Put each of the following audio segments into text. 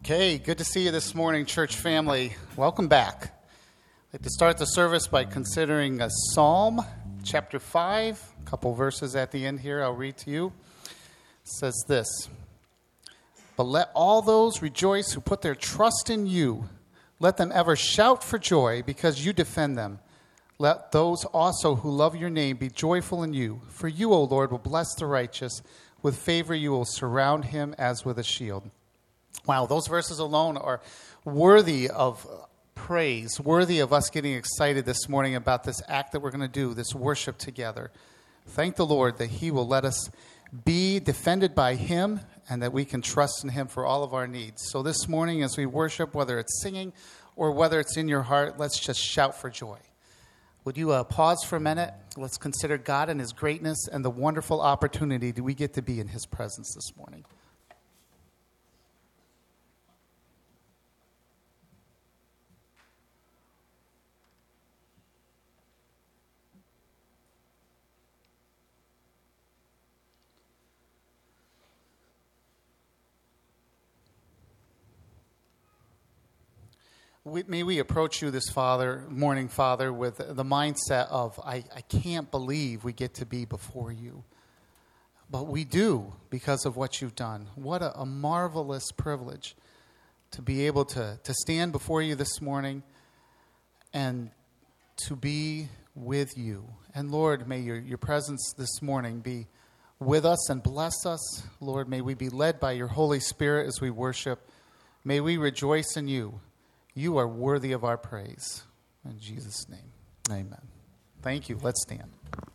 Okay, good to see you this morning, church family. Welcome back. I'd like to start the service by considering a Psalm, chapter 5, a couple verses at the end here I'll read to you. It says this, "But let all those rejoice who put their trust in you. Let them ever shout for joy because you defend them. Let those also who love your name be joyful in you. For you, O Lord, will bless the righteous. With favor you will surround him as with a shield." Wow, those verses alone are worthy of praise, worthy of us getting excited this morning about this act that we're going to do, this worship together. Thank the Lord that he will let us be defended by him and that we can trust in him for all of our needs. So this morning as we worship, whether it's singing or whether it's in your heart, let's just shout for joy. Would you pause for a minute? Let's consider God and his greatness and the wonderful opportunity that we get to be in his presence this morning. May we approach you this morning, Father, with the mindset of, I can't believe we get to be before you. But we do because of what you've done. What a marvelous privilege to be able to stand before you this morning and to be with you. And Lord, may your presence this morning be with us and bless us. Lord, may we be led by your Holy Spirit as we worship. May we rejoice in you. You are worthy of our praise. In Jesus' name, amen. Thank you. Let's stand.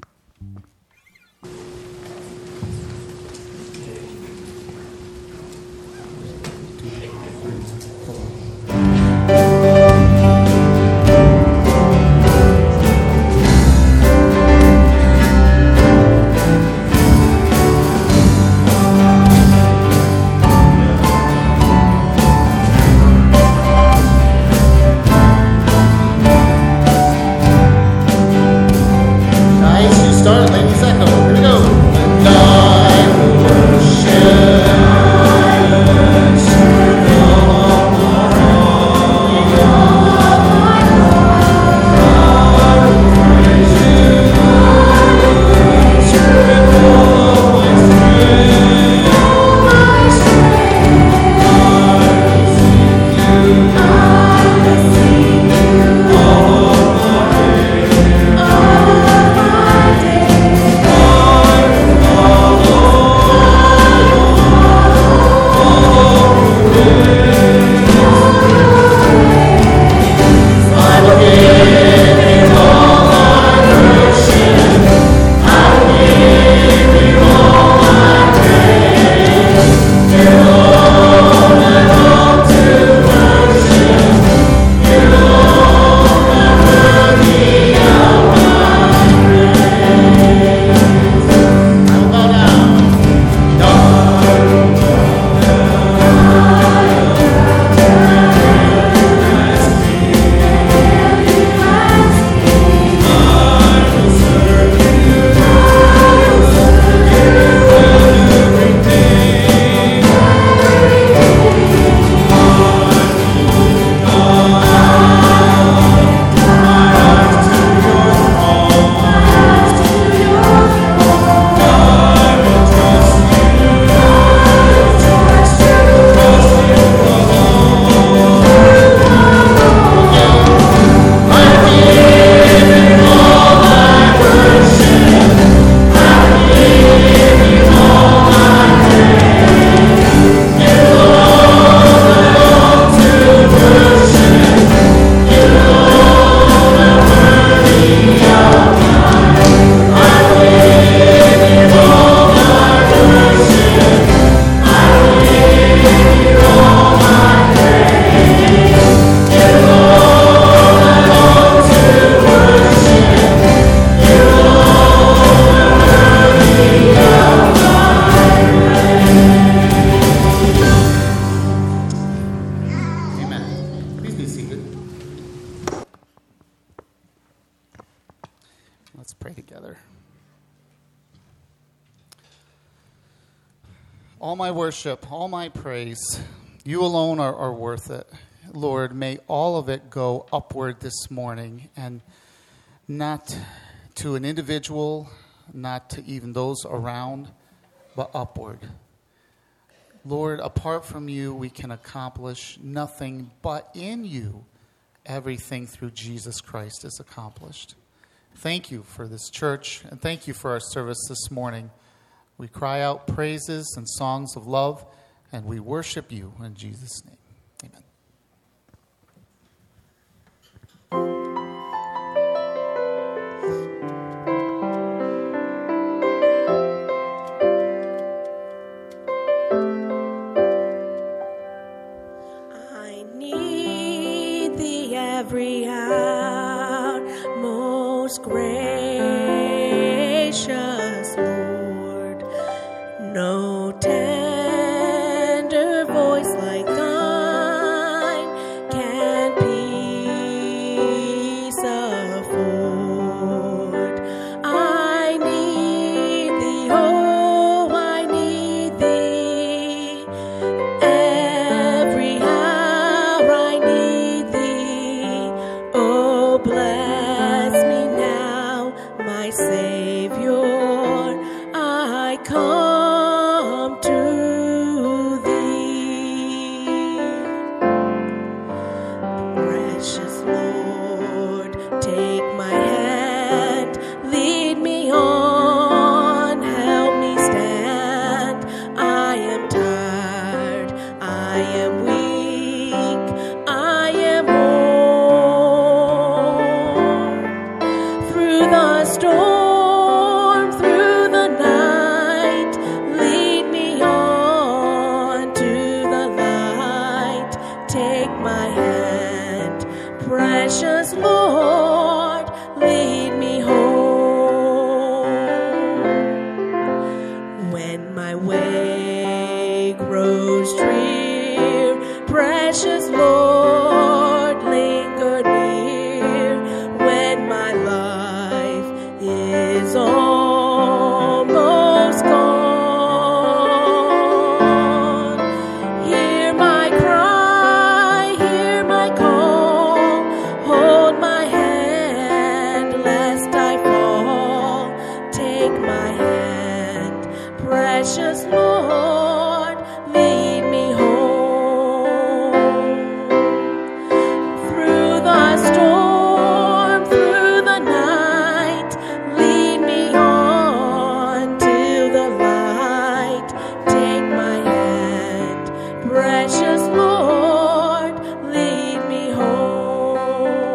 Let's pray together. All my worship, all my praise You alone are worth it. Lord, may all of it go upward this morning, and not to an individual, not to even those around, but upward. Lord, apart from you, we can accomplish nothing, but in you, everything through Jesus Christ is accomplished. Thank you for this church, and thank you for our service this morning. We cry out praises and songs of love, and we worship you in Jesus' name. Amen. I need thee every hour, most gracious Lord. No tender voice like thine can peace afford. I need thee, oh, I need thee. Every hour I need thee. Oh, bless me now, my Savior. I come to thee. Precious Lord, take my hand, lead me on, help me stand. I am tired, I am weak, I am worn. Through the storm, through the night, lead me on to the light. Take my hand, precious Lord, lead me home. When my way grows drear, precious Lord, linger near. When my life is almost gone, hear my cry, hear my call. Hold my hand, lest I fall. Take my hand, precious Lord, lead me home. Through the storm, through the night, lead me on to the light. Take my hand, precious Lord, lead me home.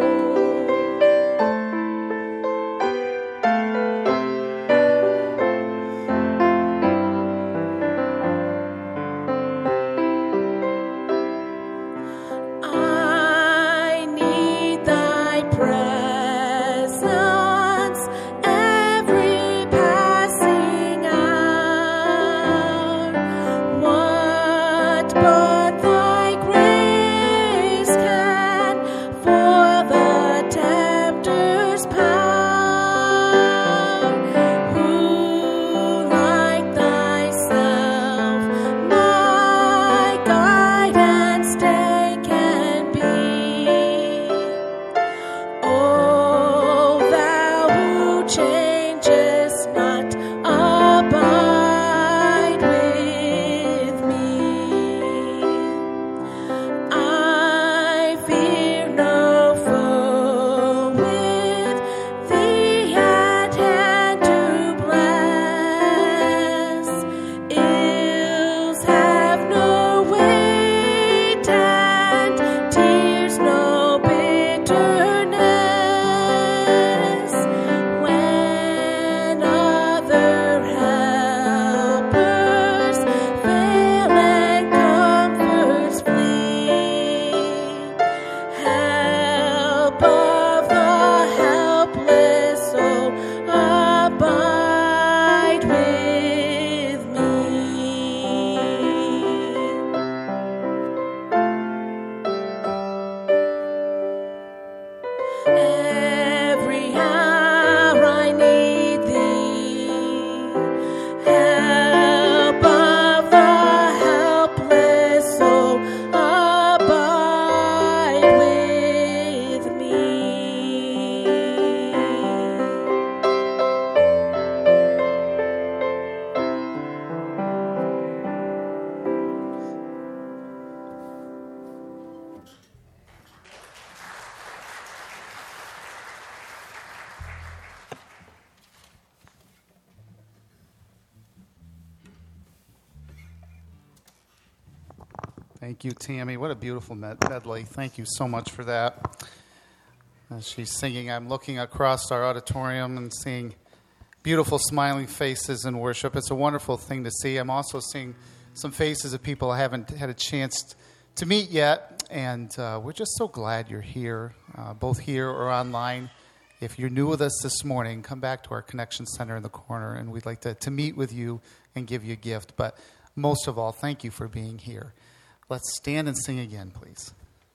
Thank you, Tammy. What a beautiful medley. Thank you so much for that. As she's singing, I'm looking across our auditorium and seeing beautiful smiling faces in worship. It's a wonderful thing to see. I'm also seeing some faces of people I haven't had a chance to meet yet, and we're just so glad you're here, both here or online. If you're new with us this morning, come back to our Connection Center in the corner, and we'd like to meet with you and give you a gift. But most of all, thank you for being here. Let's stand and sing again, please.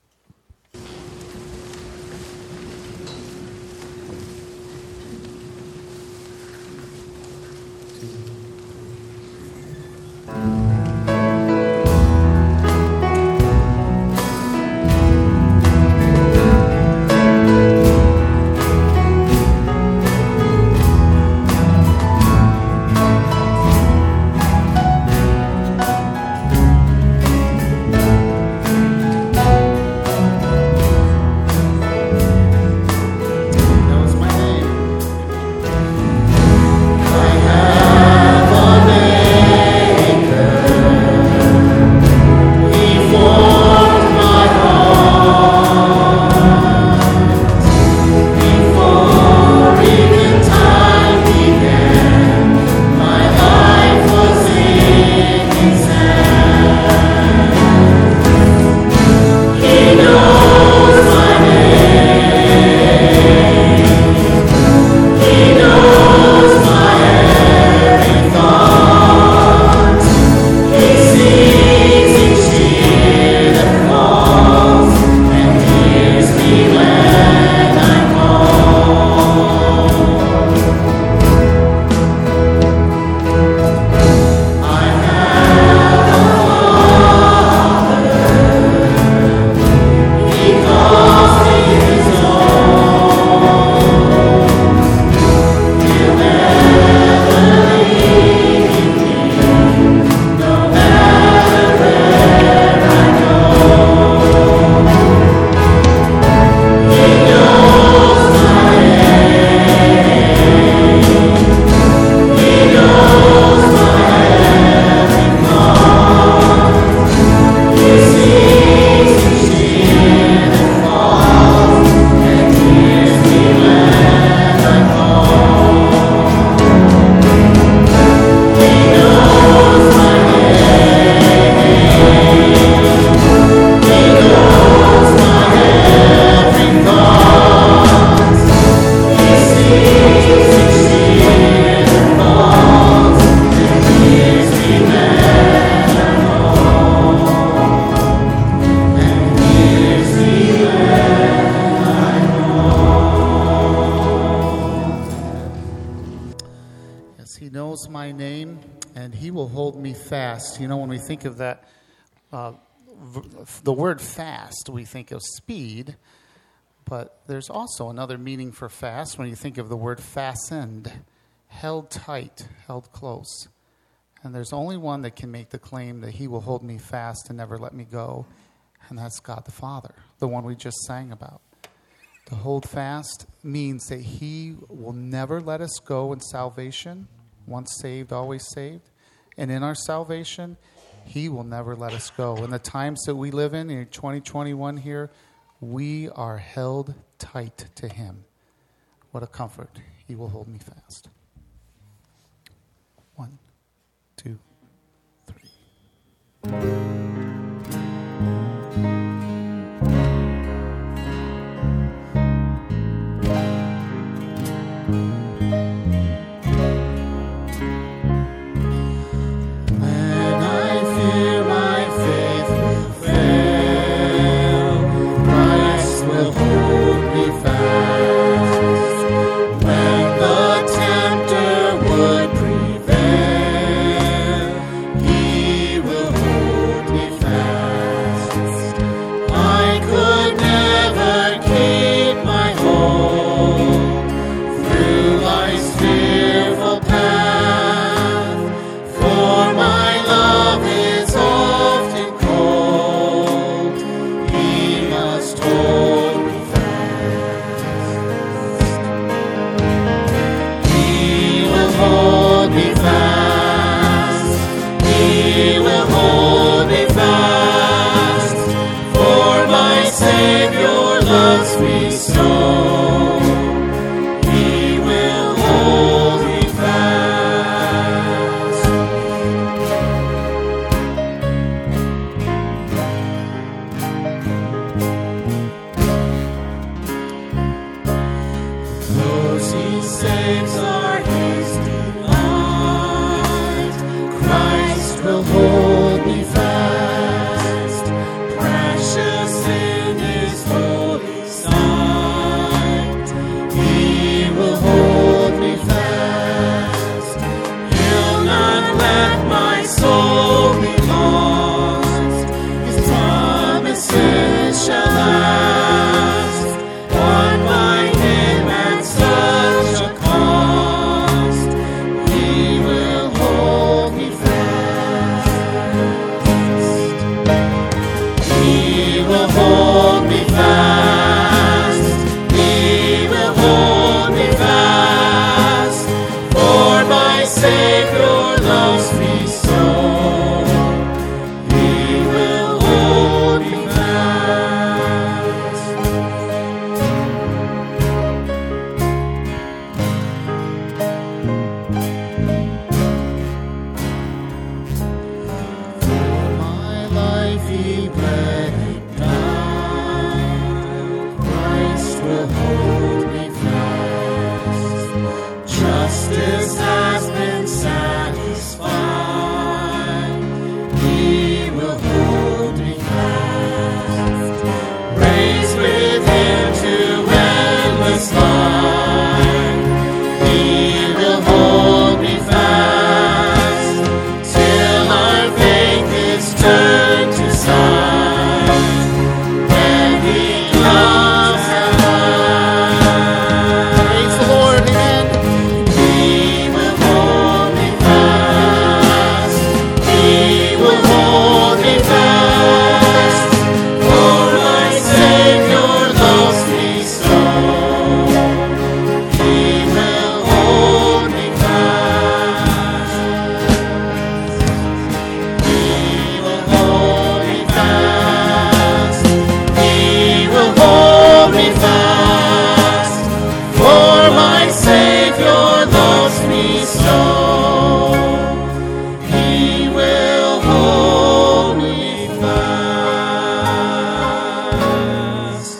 You know, when we think of that, the word fast, we think of speed, but there's also another meaning for fast when you think of the word fastened, held tight, held close. And there's only one that can make the claim that he will hold me fast and never let me go, and that's God the Father, the one we just sang about. To hold fast means that he will never let us go in salvation, once saved, always saved. And in our salvation, he will never let us go. In the times that we live in 2021 here, we are held tight to him. What a comfort. He will hold me fast. 1, 2, 3. When the tempter would prevail. Savior loves me so, He will hold me fast. For my life He bled and died, Christ will hold me fast. Justice has been satisfied, He will hold me fast. Raised with Him to endless life, He will hold me fast, till our faith is turned to sight, when He comes at last. Praise the Lord. Amen. He will hold me fast, He will hold me fast, for my Savior loves me so, He will hold me fast. He will hold me fast, He will hold me fast, for my Savior loves me so, He will hold me fast.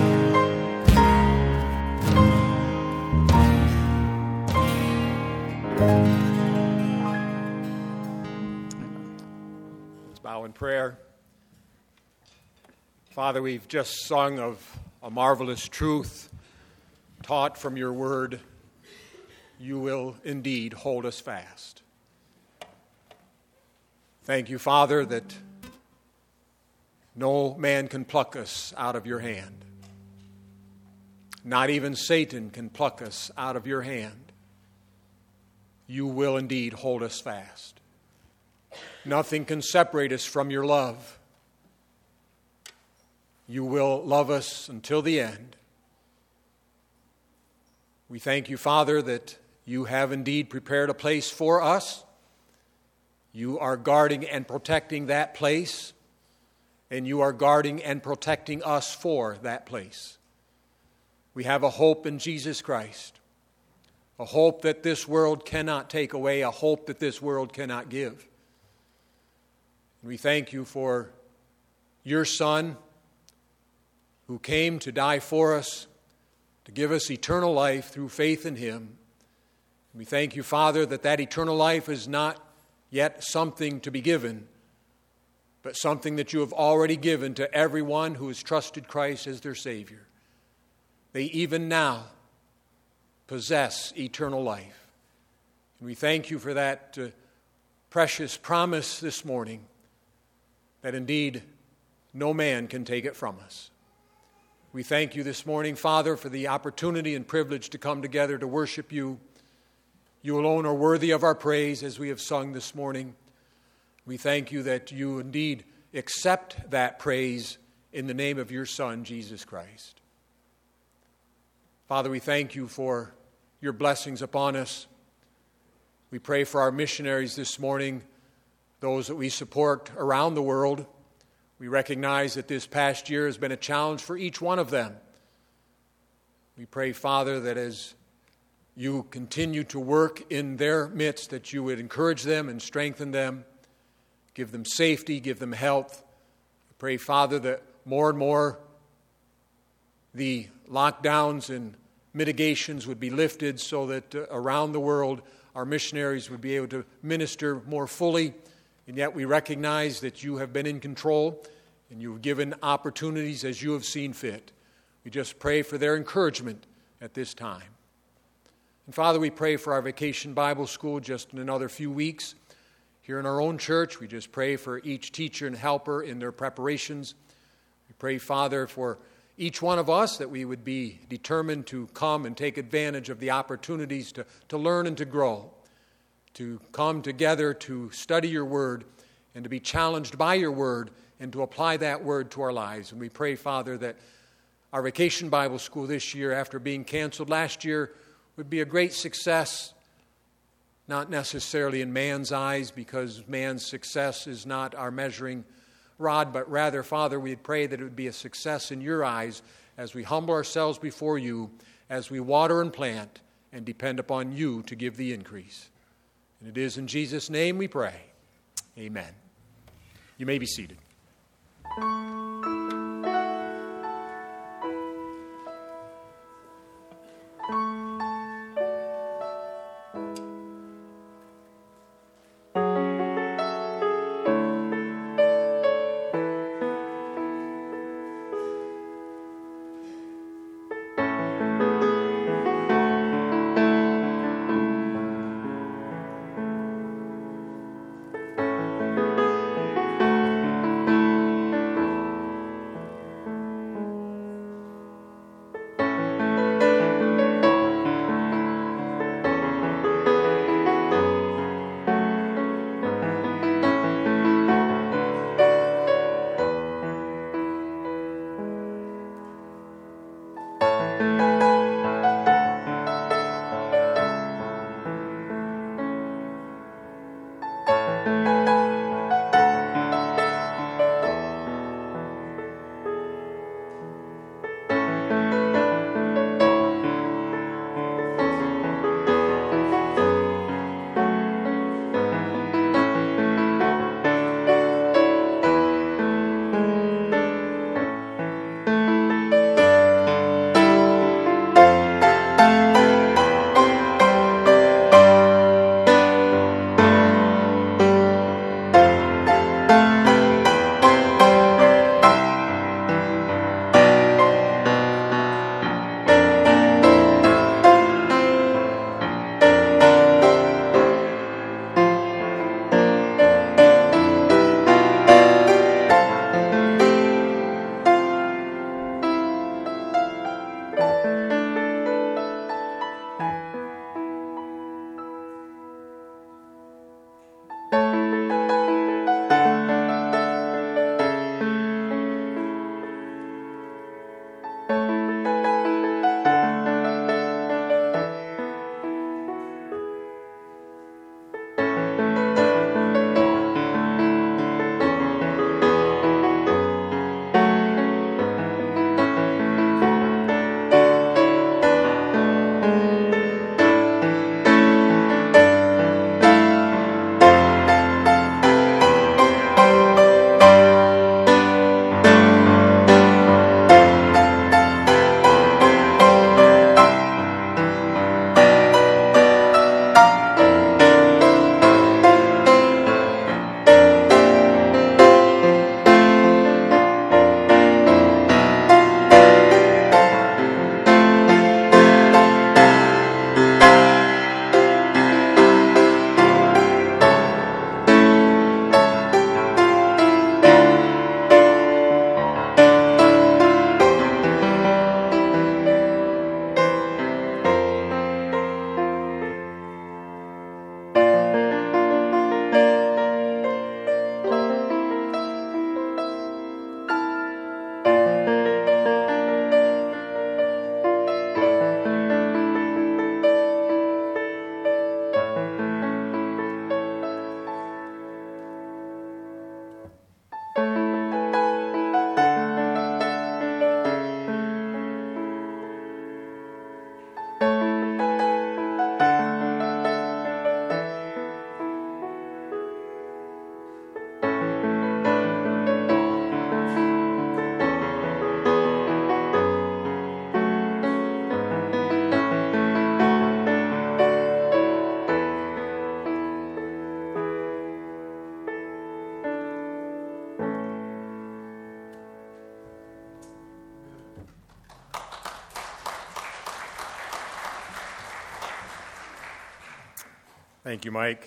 Let's bow in prayer. Father, we've just sung of a marvelous truth taught from your word. You will indeed hold us fast. Thank you, Father, that no man can pluck us out of your hand. Not even Satan can pluck us out of your hand. You will indeed hold us fast. Nothing can separate us from your love. You will love us until the end. We thank you, Father, that you have indeed prepared a place for us. You are guarding and protecting that place, and you are guarding and protecting us for that place. We have a hope in Jesus Christ, a hope that this world cannot take away, a hope that this world cannot give. We thank you for your Son who came to die for us, to give us eternal life through faith in Him. We thank you, Father, that that eternal life is not yet something to be given, but something that you have already given to everyone who has trusted Christ as their Savior. They even now possess eternal life. And we thank you for that precious promise this morning, that indeed no man can take it from us. We thank you this morning, Father, for the opportunity and privilege to come together to worship you. You alone are worthy of our praise, as we have sung this morning. We thank you that you indeed accept that praise in the name of your Son, Jesus Christ. Father, we thank you for your blessings upon us. We pray for our missionaries this morning, those that we support around the world. We recognize that this past year has been a challenge for each one of them. We pray, Father, that as you continue to work in their midst, that you would encourage them and strengthen them, give them safety, give them health. We pray, Father, that more and more the lockdowns and mitigations would be lifted so that around the world our missionaries would be able to minister more fully. And yet we recognize that you have been in control and you have given opportunities as you have seen fit. We just pray for their encouragement at this time. And Father, we pray for our Vacation Bible School just in another few weeks. Here in our own church, we just pray for each teacher and helper in their preparations. We pray, Father, for each one of us that we would be determined to come and take advantage of the opportunities to learn and to grow, to come together to study your word and to be challenged by your word and to apply that word to our lives. And we pray, Father, that our Vacation Bible School this year, after being canceled last year, would be a great success, not necessarily in man's eyes, because man's success is not our measuring rod, but rather, Father, we pray that it would be a success in your eyes as we humble ourselves before you, as we water and plant and depend upon you to give the increase. And it is in Jesus' name we pray. Amen. You may be seated. Thank you, Mike.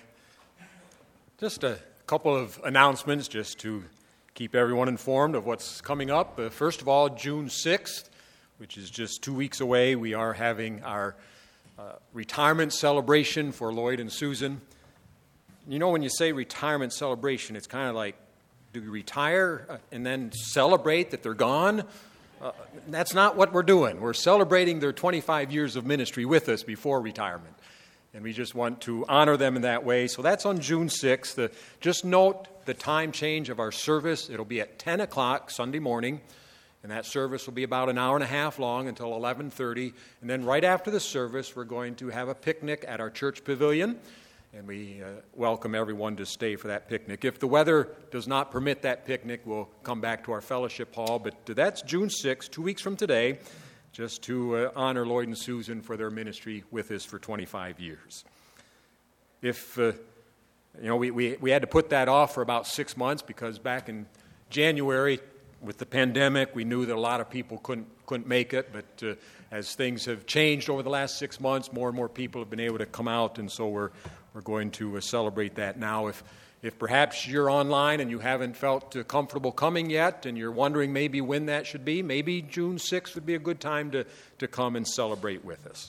Just a couple of announcements just to keep everyone informed of what's coming up. First of all, June 6th, which is just 2 weeks away, we are having our retirement celebration for Lloyd and Susan. You know, when you say retirement celebration, it's kind of like, do we retire and then celebrate that they're gone? That's not what we're doing. We're celebrating their 25 years of ministry with us before retirement. and we just want to honor them in that way. So that's on June 6th. Just note the time change of our service. It'll be at 10 o'clock Sunday morning, and that service will be about an hour and a half long until 11:30. And then right after the service, we're going to have a picnic at our church pavilion, and we welcome everyone to stay for that picnic. If the weather does not permit that picnic, we'll come back to our fellowship hall. But that's June 6th, 2 weeks from today, just to honor Lloyd and Susan for their ministry with us for 25 years. If, we had to put that off for about 6 months because back in January with the pandemic, we knew that a lot of people couldn't make it. But as things have changed over the last 6 months, more and more people have been able to come out, and so we're going to celebrate that now. If perhaps you're online and you haven't felt comfortable coming yet and you're wondering maybe when that should be, maybe June 6th would be a good time to come and celebrate with us.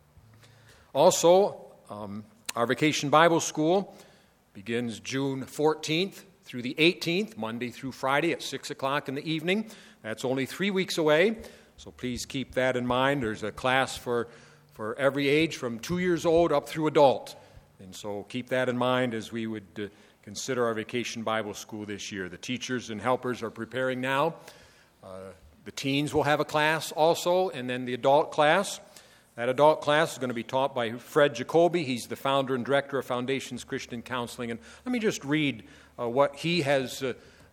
Also, our Vacation Bible School begins June 14th through the 18th, Monday through Friday at 6 o'clock in the evening. That's only 3 weeks away, so please keep that in mind. There's a class for every age from 2 years old up through adult. And so keep that in mind as we would consider our Vacation Bible School this year. The teachers and helpers are preparing now. The teens will have a class also, and then the adult class. That adult class is going to be taught by Fred Jacoby. He's the founder and director of Foundations Christian Counseling. And let me just read what he has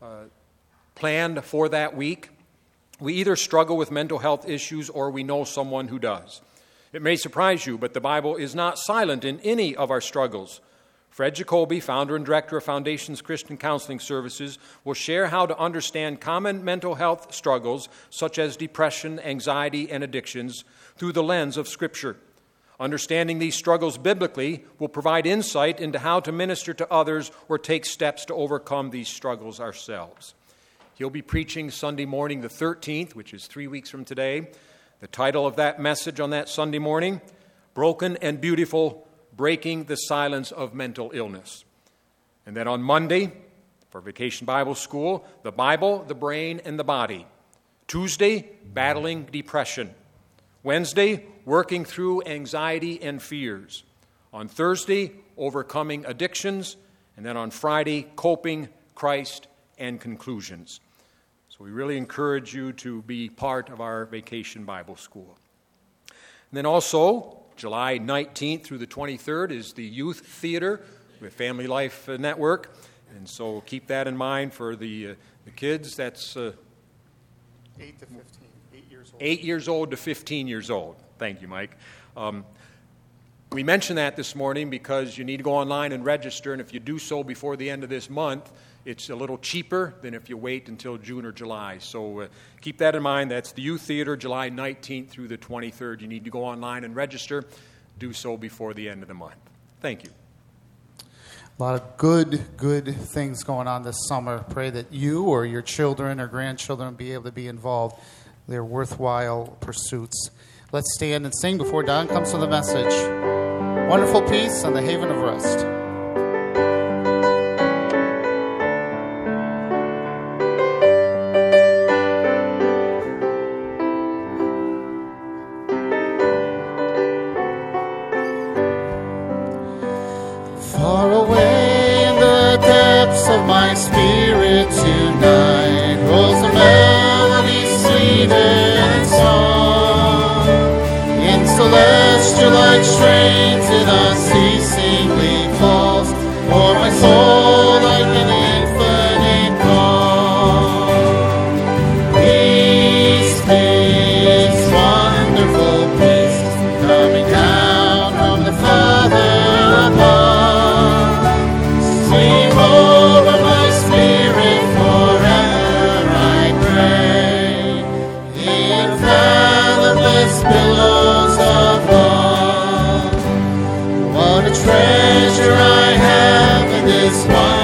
planned for that week. We either struggle with mental health issues or we know someone who does. It may surprise you, but the Bible is not silent in any of our struggles. Fred Jacoby, founder and director of Foundations Christian Counseling Services, will share how to understand common mental health struggles such as depression, anxiety, and addictions through the lens of Scripture. Understanding these struggles biblically will provide insight into how to minister to others or take steps to overcome these struggles ourselves. He'll be preaching Sunday morning the 13th, which is 3 weeks from today. The title of that message on that Sunday morning, Broken and Beautiful, Breaking the Silence of Mental Illness. And then on Monday, for Vacation Bible School, the Bible, the Brain, and the Body. Tuesday, Battling Depression. Wednesday, Working Through Anxiety and Fears. On Thursday, Overcoming Addictions. And then on Friday, Coping, Christ, and Conclusions. So we really encourage you to be part of our Vacation Bible School. And then also, July 19th through the 23rd is the Youth Theater with Family Life Network. And so keep that in mind for the kids. That's 8 to 15, 8 years old. 8 years old to 15 years old. Thank you, Mike. We mentioned that this morning because you need to go online and register, and if you do so before the end of this month, it's a little cheaper than if you wait until June or July. So keep that in mind. That's the Youth Theater, July 19th through the 23rd. You need to go online and register. Do so before the end of the month. Thank you. A lot of good things going on this summer. Pray that you or your children or grandchildren be able to be involved. They're worthwhile pursuits. Let's stand and sing before Don comes to the message. Wonderful peace and the haven of rest. Far away in the depths of my spirit tonight rolls a melody sweeter than song. In celestial like strains it unceasingly falls, for my soul like an infinite calm. Peace, peace, wonderful peace, coming down from the Father above. Sweep over my spirit forever, I pray, in fathomless billows of love. What a treasure I have in this one.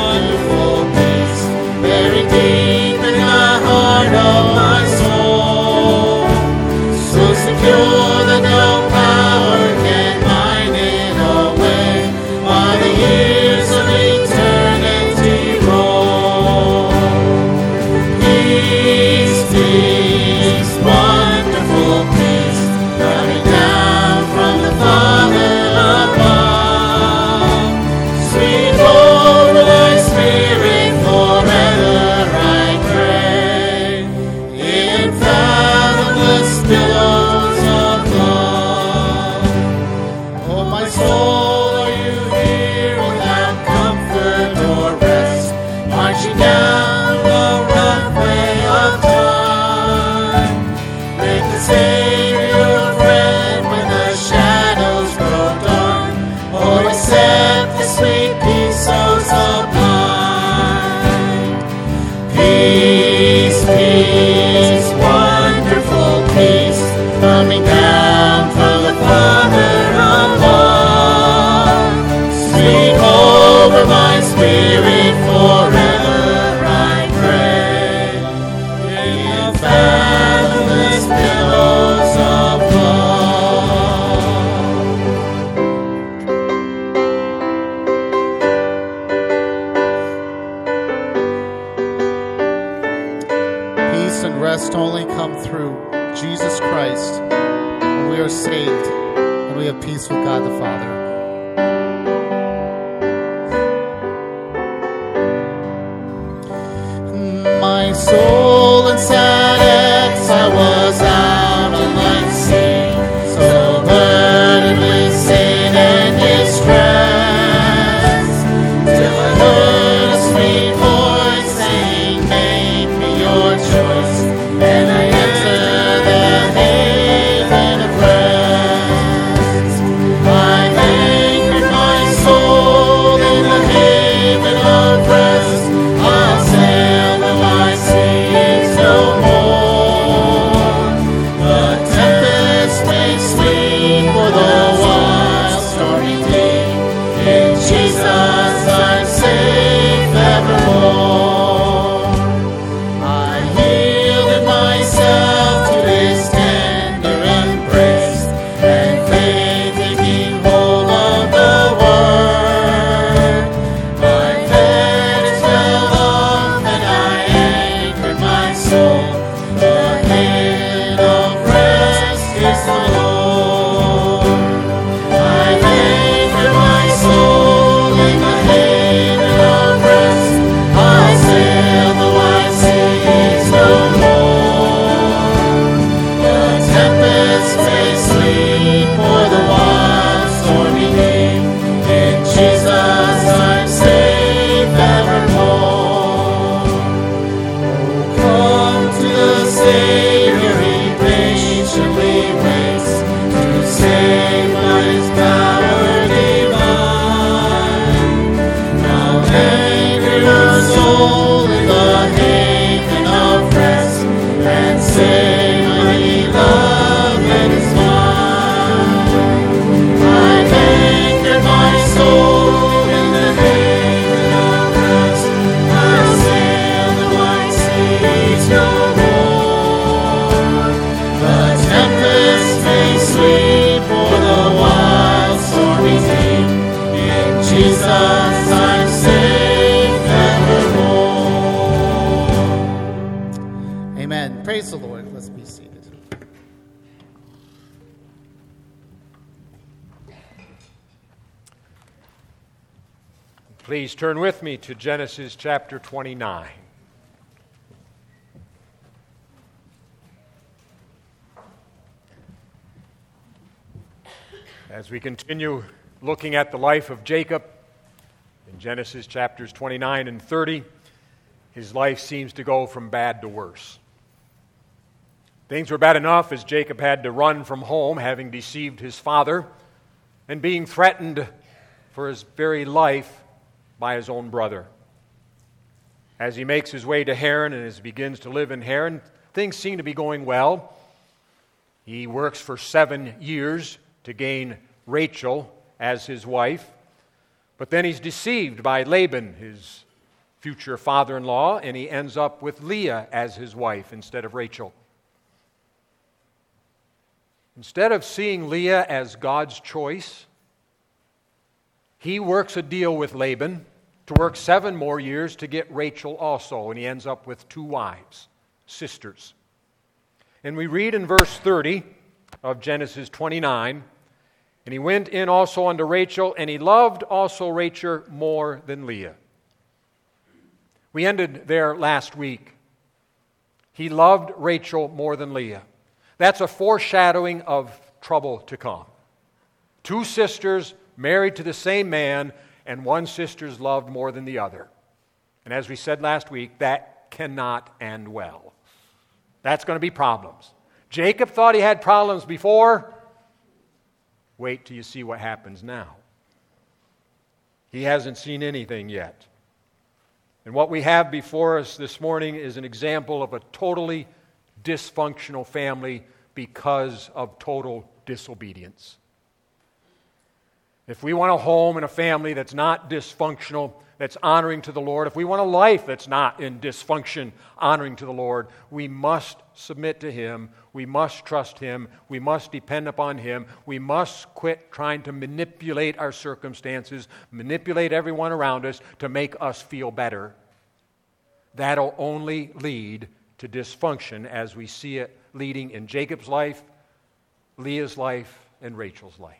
rest only come through Jesus Christ, and we are saved, and we have peace with God the Father. My soul in sad exile was out on life's sea, so burdened with sin and distress, till I heard a sweet voice saying, make me your choice, and I entered the haven of rest. I've anchored my soul in the haven of rest. I'll sail though I seas no more. The tempest may sweep o'er the wild stormy day. In Jesus I'm safe evermore. I yielded myself to His tender embrace, and faith taking hold of the Word. My fetters fell off, and I anchored my soul. The haven of rest is the Lord. I've anchored my soul in the haven of rest. I'll sail the wide seas no more. The tempest may sleep o'er the wild stormy day. In Jesus I'm safe evermore. Oh, come to the Savior, He patiently waits to save by His power divine. Now anchor your soul in the haven of rest, and say, my beloved is mine. I've anchored my soul in the haven of rest. I'll sail the wide seas no more. The tempest may sweep o'er the wild stormy sea. In Jesus I'm safe evermore. Amen. Praise the Lord. Let's be seated. Please turn with me to Genesis chapter 29. As we continue looking at the life of Jacob in Genesis chapters 29 and 30, his life seems to go from bad to worse. Things were bad enough as Jacob had to run from home, having deceived his father, and being threatened for his very life by his own brother. As he makes his way to Haran and as he begins to live in Haran, things seem to be going well. He works for 7 years to gain Rachel as his wife, but then he's deceived by Laban, his future father-in-law, and he ends up with Leah as his wife instead of Rachel. Instead of seeing Leah as God's choice, he works a deal with Laban to work 7 more years to get Rachel also, and he ends up with 2 wives, sisters. And we read in verse 30 of Genesis 29, and he went in also unto Rachel, and he loved also Rachel more than Leah. We ended there last week. He loved Rachel more than Leah. That's a foreshadowing of trouble to come. 2 sisters married to the same man, and one sister's loved more than the other. And as we said last week, that cannot end well. That's going to be problems. Jacob thought he had problems before. Wait till you see what happens now. He hasn't seen anything yet. And what we have before us this morning is an example of a totally dysfunctional family because of total disobedience. If we want a home and a family that's not dysfunctional, that's honoring to the Lord, if we want a life that's not in dysfunction, honoring to the Lord, we must submit to Him, we must trust Him, we must depend upon Him, we must quit trying to manipulate our circumstances, manipulate everyone around us to make us feel better. That'll only lead to dysfunction as we see it leading in Jacob's life, Leah's life, and Rachel's life.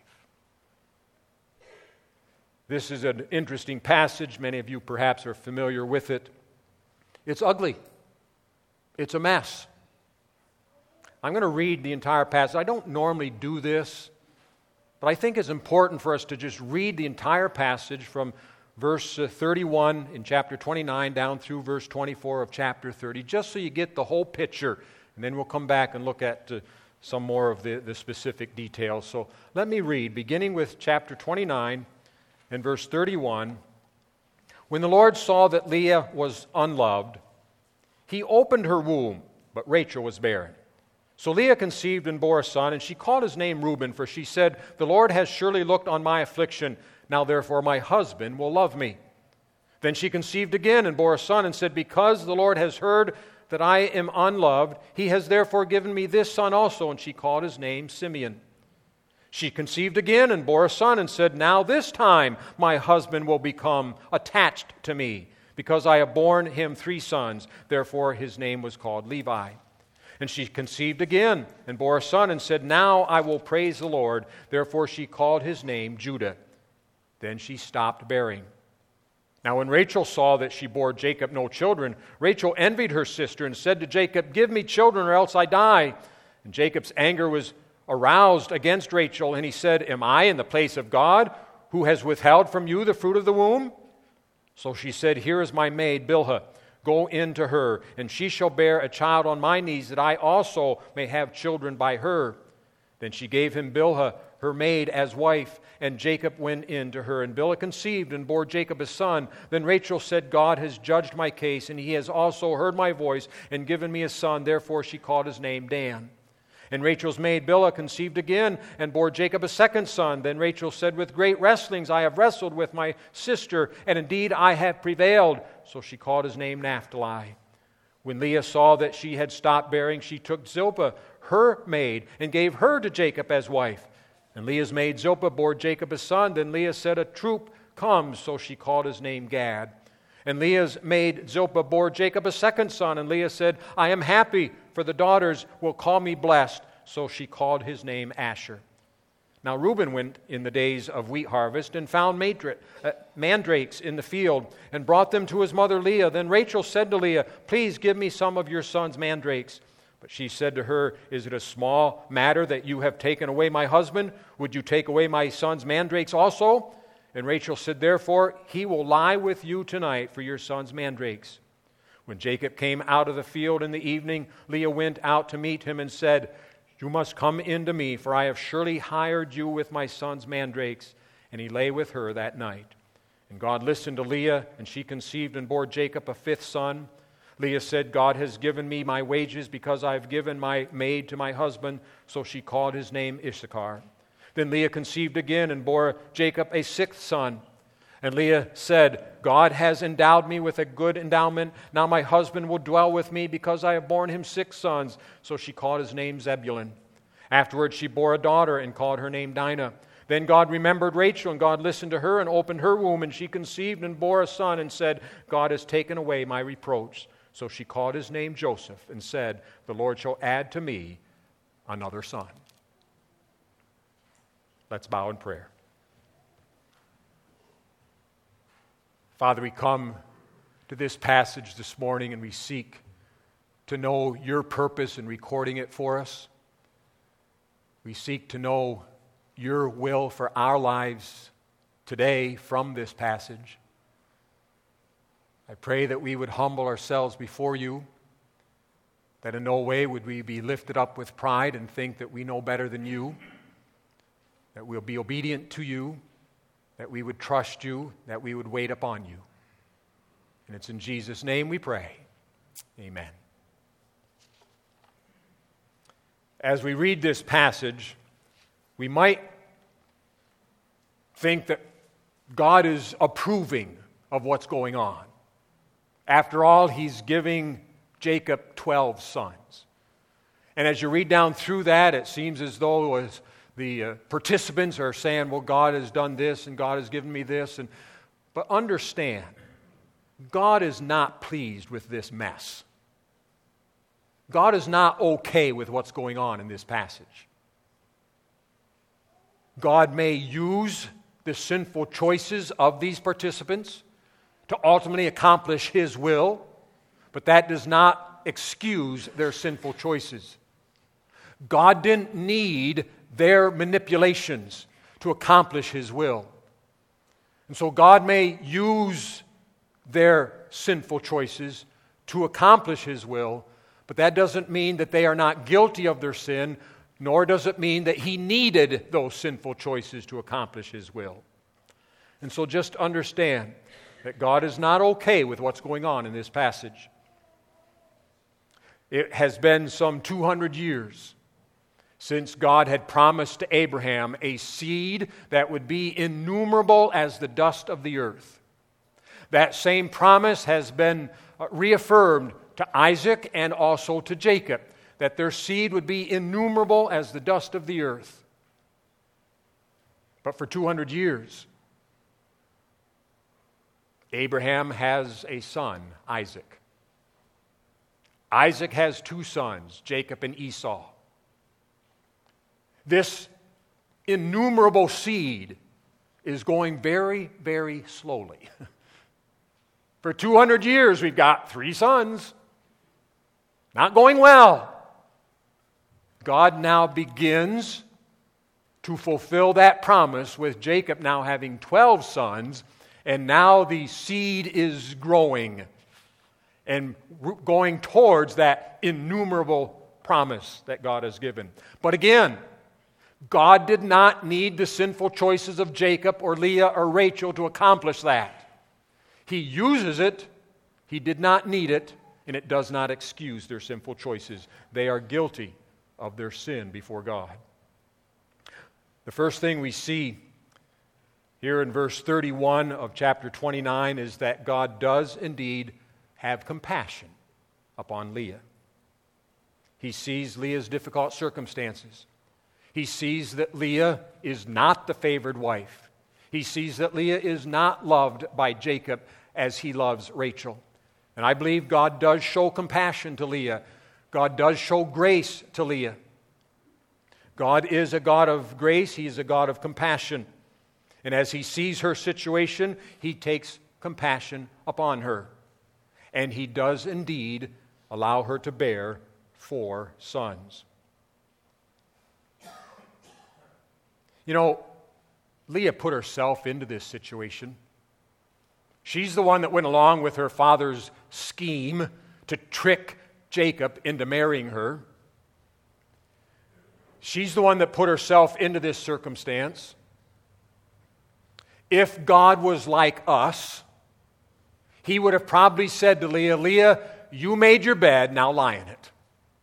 This is an interesting passage. Many of you perhaps are familiar with it. It's ugly. It's a mess. I'm going to read the entire passage. I don't normally do this, but I think it's important for us to just read the entire passage from verse 31 in chapter 29 down through verse 24 of chapter 30, just so you get the whole picture, and then we'll come back and look at some more of the specific details. So let me read, beginning with chapter 29 and verse 31. When the Lord saw that Leah was unloved, he opened her womb, but Rachel was barren. So Leah conceived and bore a son, and she called his name Reuben, for she said, "The Lord has surely looked on my affliction. Now therefore my husband will love me." Then she conceived again and bore a son, and said, "Because the Lord has heard that I am unloved, he has therefore given me this son also." And she called his name Simeon. She conceived again and bore a son, and said, "Now this time my husband will become attached to me, because I have borne him 3 sons." Therefore his name was called Levi. And she conceived again and bore a son, and said, "Now I will praise the Lord." Therefore she called his name Judah. Then she stopped bearing. Now when Rachel saw that she bore Jacob no children, Rachel envied her sister and said to Jacob, "Give me children, or else I die." And Jacob's anger was aroused against Rachel, and he said, "Am I in the place of God, who has withheld from you the fruit of the womb?" So she said, "Here is my maid Bilhah. Go in to her, and she shall bear a child on my knees, that I also may have children by her." Then she gave him Bilhah, her maid, as wife, and Jacob went in to her. And Bilhah conceived and bore Jacob a son. Then Rachel said, "God has judged my case, and he has also heard my voice and given me a son." Therefore she called his name Dan. And Rachel's maid Bilhah conceived again and bore Jacob a second son. Then Rachel said, "With great wrestlings I have wrestled with my sister, and indeed I have prevailed." So she called his name Naphtali. When Leah saw that she had stopped bearing, she took Zilpah, her maid, and gave her to Jacob as wife. And Leah's maid Zilpah bore Jacob a son. Then Leah said, "A troop comes." So she called his name Gad. And Leah's maid Zilpah bore Jacob a second son. And Leah said, "I am happy, for the daughters will call me blessed." So she called his name Asher. Now Reuben went in the days of wheat harvest and found mandrakes in the field and brought them to his mother Leah. Then Rachel said to Leah, "Please give me some of your son's mandrakes." But she said to her, "Is it a small matter that you have taken away my husband? Would you take away my son's mandrakes also?" And Rachel said, "Therefore he will lie with you tonight for your son's mandrakes." When Jacob came out of the field in the evening, Leah went out to meet him and said, "You must come in to me, for I have surely hired you with my son's mandrakes." And he lay with her that night. And God listened to Leah, and she conceived and bore Jacob a 5th son. Leah said, "God has given me my wages, because I have given my maid to my husband." So she called his name Issachar. Then Leah conceived again and bore Jacob a 6th son. And Leah said, "God has endowed me with a good endowment. Now my husband will dwell with me, because I have borne him 6 sons. So she called his name Zebulun. Afterwards she bore a daughter and called her name Dinah. Then God remembered Rachel, and God listened to her and opened her womb. And she conceived and bore a son and said, "God has taken away my reproach." So she called his name Joseph and said, "The Lord shall add to me another son." Let's bow in prayer. Father, we come to this passage this morning, and we seek to know your purpose in recording it for us. We seek to know your will for our lives today from this passage. I pray that we would humble ourselves before you, that in no way would we be lifted up with pride and think that we know better than you, that we'll be obedient to you, that we would trust you, that we would wait upon you. And it's in Jesus' name we pray. Amen. As we read this passage, we might think that God is approving of what's going on. After all, he's giving Jacob 12 sons. And as you read down through that, it seems as though the participants are saying, well, God has done this and God has given me this. But understand, God is not pleased with this mess. God is not okay with what's going on in this passage. God may use the sinful choices of these participants to ultimately accomplish His will, but that does not excuse their sinful choices. God didn't need their manipulations to accomplish His will. And so God may use their sinful choices to accomplish His will, but that doesn't mean that they are not guilty of their sin, nor does it mean that He needed those sinful choices to accomplish His will. And so just understand that God is not okay with what's going on in this passage. It has been some 200 years since God had promised to Abraham a seed that would be innumerable as the dust of the earth. That same promise has been reaffirmed to Isaac and also to Jacob, that their seed would be innumerable as the dust of the earth. But for 200 years, Abraham has a son, Isaac. Isaac has two sons, Jacob and Esau. This innumerable seed is going very, very slowly. For 200 years, we've got 3 sons. Not going well. God now begins to fulfill that promise with Jacob now having 12 sons, and now the seed is growing and going towards that innumerable promise that God has given. But again, God did not need the sinful choices of Jacob or Leah or Rachel to accomplish that. He uses it. He did not need it, and it does not excuse their sinful choices. They are guilty of their sin before God. The first thing we see here in verse 31 of chapter 29 is that God does indeed have compassion upon Leah. He sees Leah's difficult circumstances. He sees that Leah is not the favored wife. He sees that Leah is not loved by Jacob as he loves Rachel. And I believe God does show compassion to Leah. God does show grace to Leah. God is a God of grace. He is a God of compassion. And as He sees her situation, He takes compassion upon her. And He does indeed allow her to bear 4 sons. You know, Leah put herself into this situation. She's the one that went along with her father's scheme to trick Jacob into marrying her. She's the one that put herself into this circumstance. If God was like us, He would have probably said to Leah, Leah, you made your bed, now lie in it.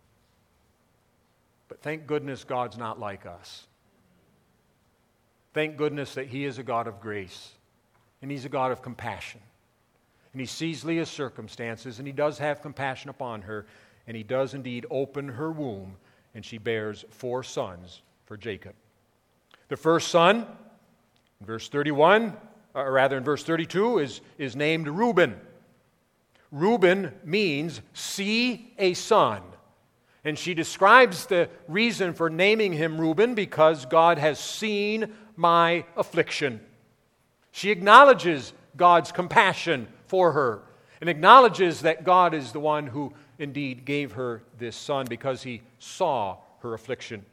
But thank goodness God's not like us. Thank goodness that He is a God of grace, and He's a God of compassion. And He sees Leah's circumstances, and He does have compassion upon her, and He does indeed open her womb, and she bears 4 sons for Jacob. The first son, in verse 31, or rather in verse 32, is named Reuben. Reuben means see a son. And she describes the reason for naming him Reuben because God has seen my affliction. She acknowledges God's compassion for her and acknowledges that God is the one who indeed gave her this son because He saw her affliction.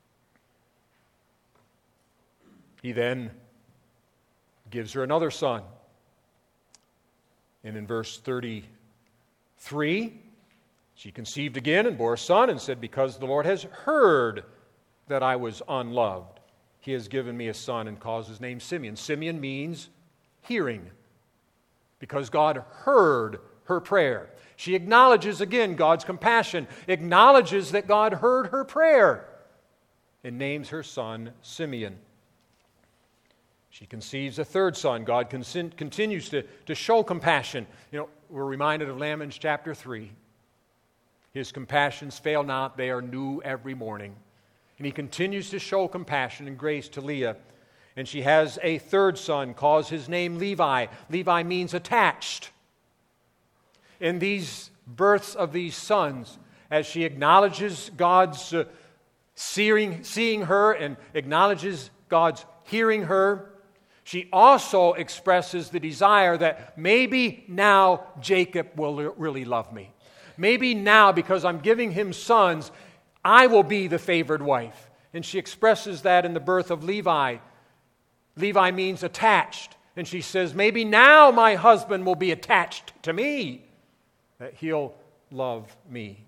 He then gives her another son. And in verse 33, she conceived again and bore a son and said, because the Lord has heard that I was unloved, He has given me a son, and calls his name Simeon. Simeon means hearing, because God heard her prayer. She acknowledges again God's compassion, acknowledges that God heard her prayer, and names her son Simeon. She conceives a third son. God continues to show compassion. You know, we're reminded of Lamech chapter 3. His compassions fail not, they are new every morning. And He continues to show compassion and grace to Leah. And she has a third son, calls his name Levi. Levi means attached. And these births of these sons as she acknowledges God's seeing her and acknowledges God's hearing her, she also expresses the desire that maybe now Jacob will really love me. Maybe now, because I'm giving him sons, I will be the favored wife. And she expresses that in the birth of Levi. Levi means attached. And she says, maybe now my husband will be attached to me, that he'll love me.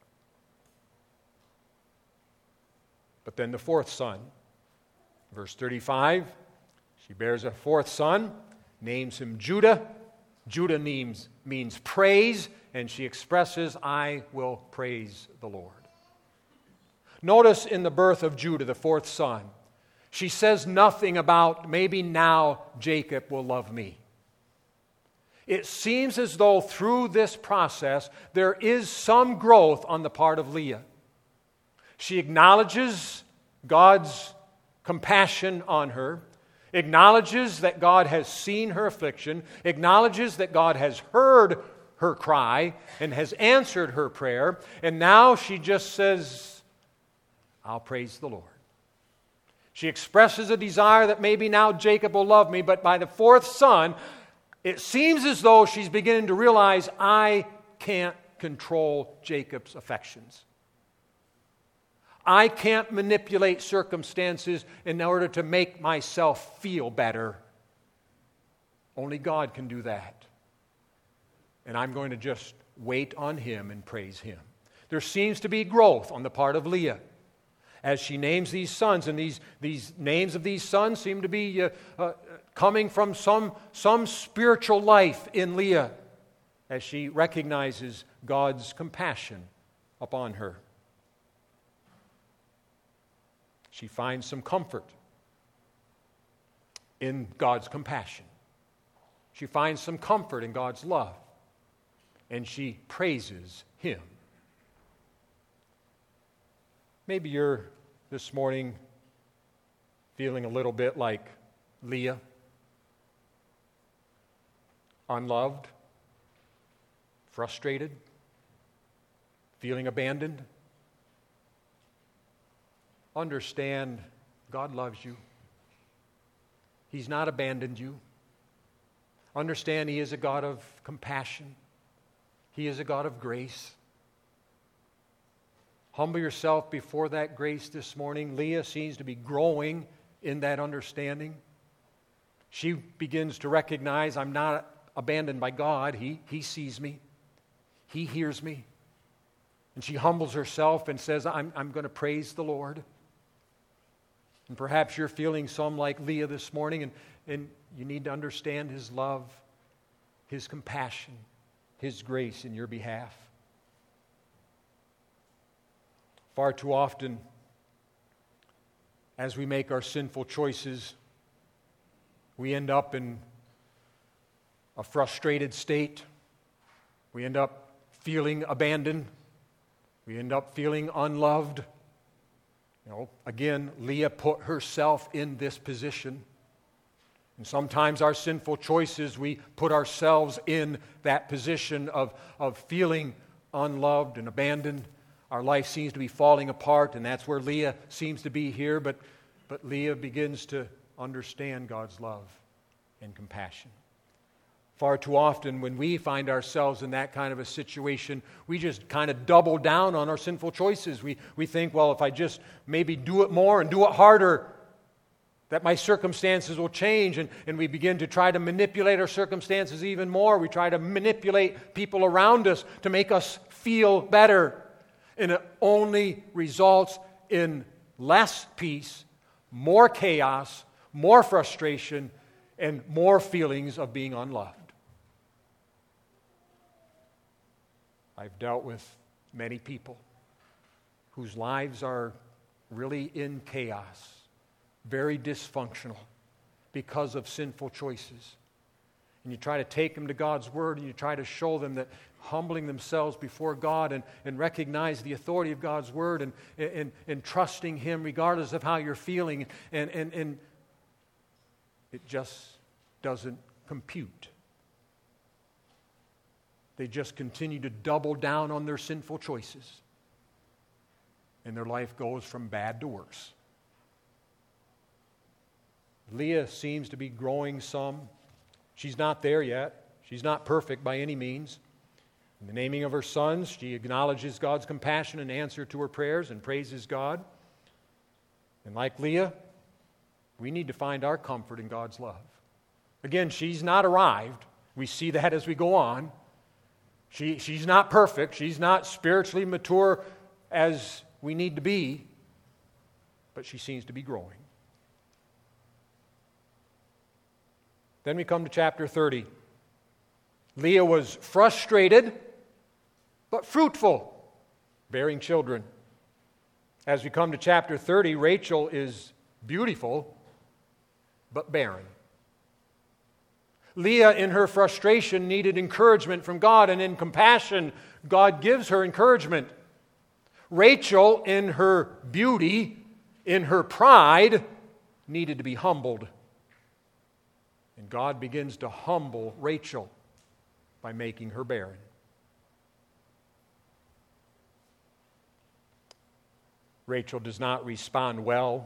But then the fourth son, verse 35, she bears a fourth son, names him Judah. Judah means praise, and she expresses, I will praise the Lord. Notice in the birth of Judah, the fourth son, she says nothing about maybe now Jacob will love me. It seems as though through this process there is some growth on the part of Leah. She acknowledges God's compassion on her, acknowledges that God has seen her affliction, acknowledges that God has heard her cry and has answered her prayer, and now she just says, I'll praise the Lord. She expresses a desire that maybe now Jacob will love me, but by the fourth son, it seems as though she's beginning to realize I can't control Jacob's affections. I can't manipulate circumstances in order to make myself feel better. Only God can do that. And I'm going to just wait on Him and praise Him. There seems to be growth on the part of Leah as she names these sons, and these names of these sons seem to be coming from some spiritual life in Leah as she recognizes God's compassion upon her. She finds some comfort in God's compassion. She finds some comfort in God's love, and she praises Him. Maybe you're this morning feeling a little bit like Leah, unloved, frustrated, feeling abandoned. Understand, God loves you. He's not abandoned you. Understand He is a God of compassion. He is a God of grace. Humble yourself before that grace this morning. Leah seems to be growing in that understanding. She begins to recognize I'm not abandoned by God. He sees me. He hears me. And she humbles herself and says, I'm going to praise the Lord. And perhaps you're feeling some like Leah this morning, and you need to understand His love, His compassion, His grace in your behalf. Far too often, as we make our sinful choices, we end up in a frustrated state. We end up feeling abandoned. We end up feeling unloved. Again, Leah put herself in this position. And sometimes our sinful choices, we put ourselves in that position of feeling unloved and abandoned. Our life seems to be falling apart, and that's where Leah seems to be here. But Leah begins to understand God's love and compassion. Far too often, when we find ourselves in that kind of a situation, we just kind of double down on our sinful choices. We think, well, if I just maybe do it more and do it harder, that my circumstances will change. And we begin to try to manipulate our circumstances even more. We try to manipulate people around us to make us feel better. And it only results in less peace, more chaos, more frustration, and more feelings of being unloved. I've dealt with many people whose lives are really in chaos, very dysfunctional because of sinful choices. And you try to take them to God's Word, and you try to show them that humbling themselves before God and recognize the authority of God's Word and trusting Him regardless of how you're feeling, and it just doesn't compute. They just continue to double down on their sinful choices. and their life goes from bad to worse. Leah seems to be growing some. She's not there yet. She's not perfect by any means. In the naming of her sons, she acknowledges God's compassion in answer to her prayers and praises God. And like Leah, we need to find our comfort in God's love. Again, she's not arrived. We see that as we go on. She's not perfect. She's not spiritually mature as we need to be, but she seems to be growing. Then we come to chapter 30. Leah was frustrated, but fruitful, bearing children. As we come to chapter 30, Rachel is beautiful, but barren. Leah, in her frustration, needed encouragement from God, and in compassion, God gives her encouragement. Rachel, in her beauty, in her pride, needed to be humbled. And God begins to humble Rachel by making her barren. Rachel does not respond well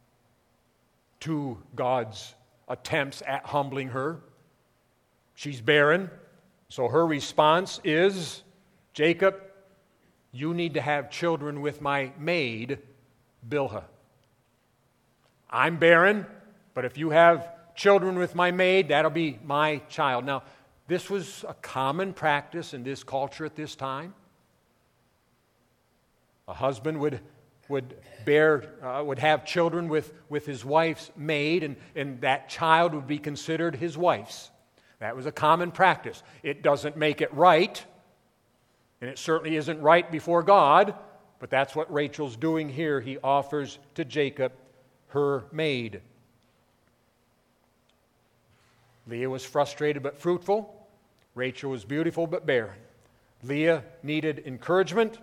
to God's attempts at humbling her. She's barren, so her response is, Jacob, you need to have children with my maid, Bilhah. I'm barren, but if you have children with my maid, that'll be my child. Now, this was a common practice in this culture at this time. A husband would have children with his wife's maid, and that child would be considered his wife's. That was a common practice. It doesn't make it right, and it certainly isn't right before God, but that's what Rachel's doing here. He offers to Jacob her maid. Leah was frustrated but fruitful. Rachel was beautiful but barren. Leah needed encouragement.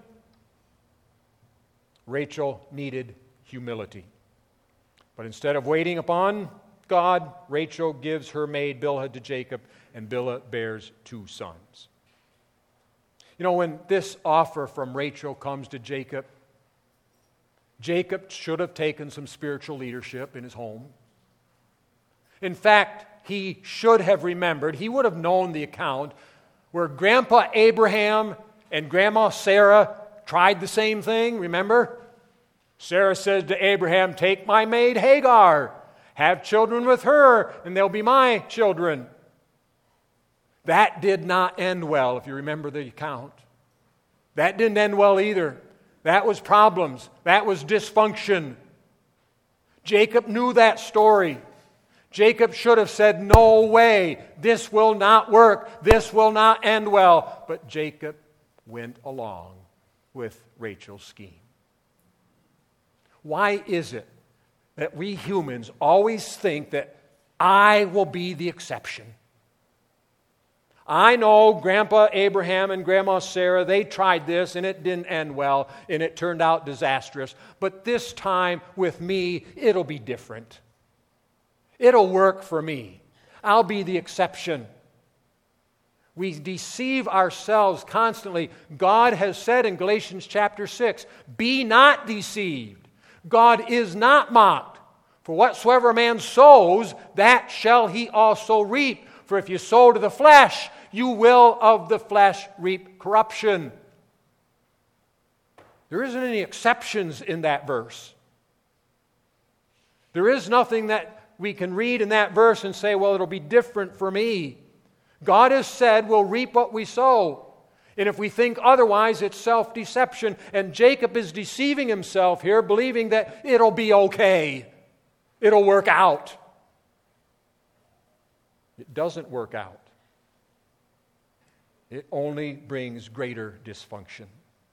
Rachel needed humility. But instead of waiting upon God, Rachel gives her maid Bilhah to Jacob, and Bilhah bears 2 sons. You know, when this offer from Rachel comes to Jacob, Jacob should have taken some spiritual leadership in his home. In fact, he should have remembered, he would have known the account where Grandpa Abraham and Grandma Sarah tried the same thing, remember? Sarah said to Abraham, take my maid Hagar, have children with her, and they'll be my children. That did not end well, if you remember the account. That didn't end well either. That was problems. That was dysfunction. Jacob knew that story. Jacob should have said, no way, this will not work. This will not end well. But Jacob went along with Rachel's scheme. Why is it that we humans always think that I will be the exception? I know Grandpa Abraham and Grandma Sarah, they tried this and it didn't end well and it turned out disastrous. But this time with me, it'll be different. It'll work for me. I'll be the exception. We deceive ourselves constantly. God has said in Galatians chapter 6, be not deceived. God is not mocked. For whatsoever a man sows, that shall he also reap. For if you sow to the flesh, you will of the flesh reap corruption. There isn't any exceptions in that verse. There is nothing that we can read in that verse and say, well, it'll be different for me. God has said we'll reap what we sow. And if we think otherwise, it's self-deception. And Jacob is deceiving himself here, believing that it'll be okay. It'll work out. It doesn't work out. It only brings greater dysfunction.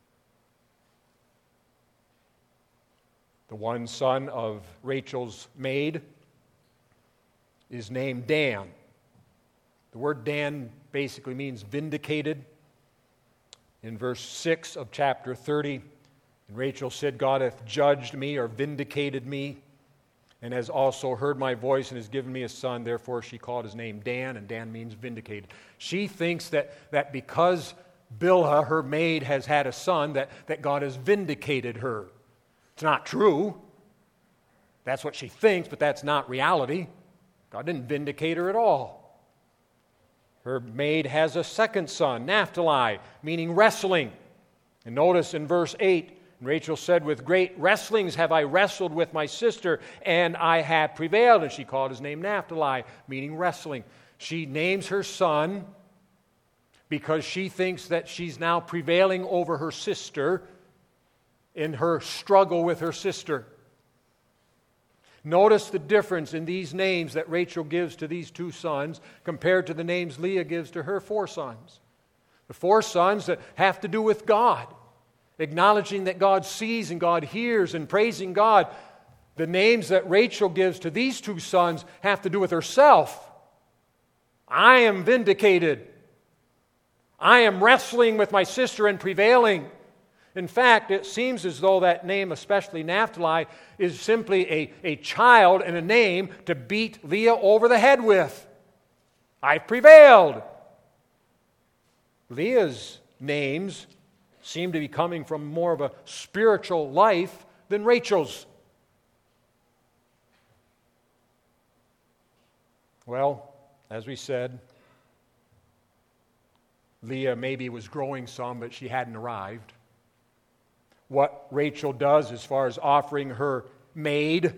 The one son of Rachel's maid is named Dan. The word Dan basically means vindicated. In verse 6 of chapter 30, and Rachel said, God hath judged me or vindicated me, and has also heard my voice and has given me a son. Therefore she called his name Dan, and Dan means vindicated. She thinks that because Bilhah, her maid, has had a son, that God has vindicated her. It's not true. That's what she thinks, but that's not reality. God didn't vindicate her at all. Her maid has a second son, Naphtali, meaning wrestling. And notice in verse 8, Rachel said, with great wrestlings have I wrestled with my sister, and I have prevailed. And she called his name Naphtali, meaning wrestling. She names her son because she thinks that she's now prevailing over her sister in her struggle with her sister. Notice the difference in these names that Rachel gives to these two sons compared to the names Leah gives to her 4 sons. The 4 sons that have to do with God, acknowledging that God sees and God hears and praising God. The names that Rachel gives to these 2 sons have to do with herself. I am vindicated. I am wrestling with my sister and prevailing. In fact, it seems as though that name, especially Naphtali, is simply a child and a name to beat Leah over the head with. I've prevailed. Leah's names seem to be coming from more of a spiritual life than Rachel's. Well, as we said, Leah maybe was growing some, but she hadn't arrived. What Rachel does as far as offering her maid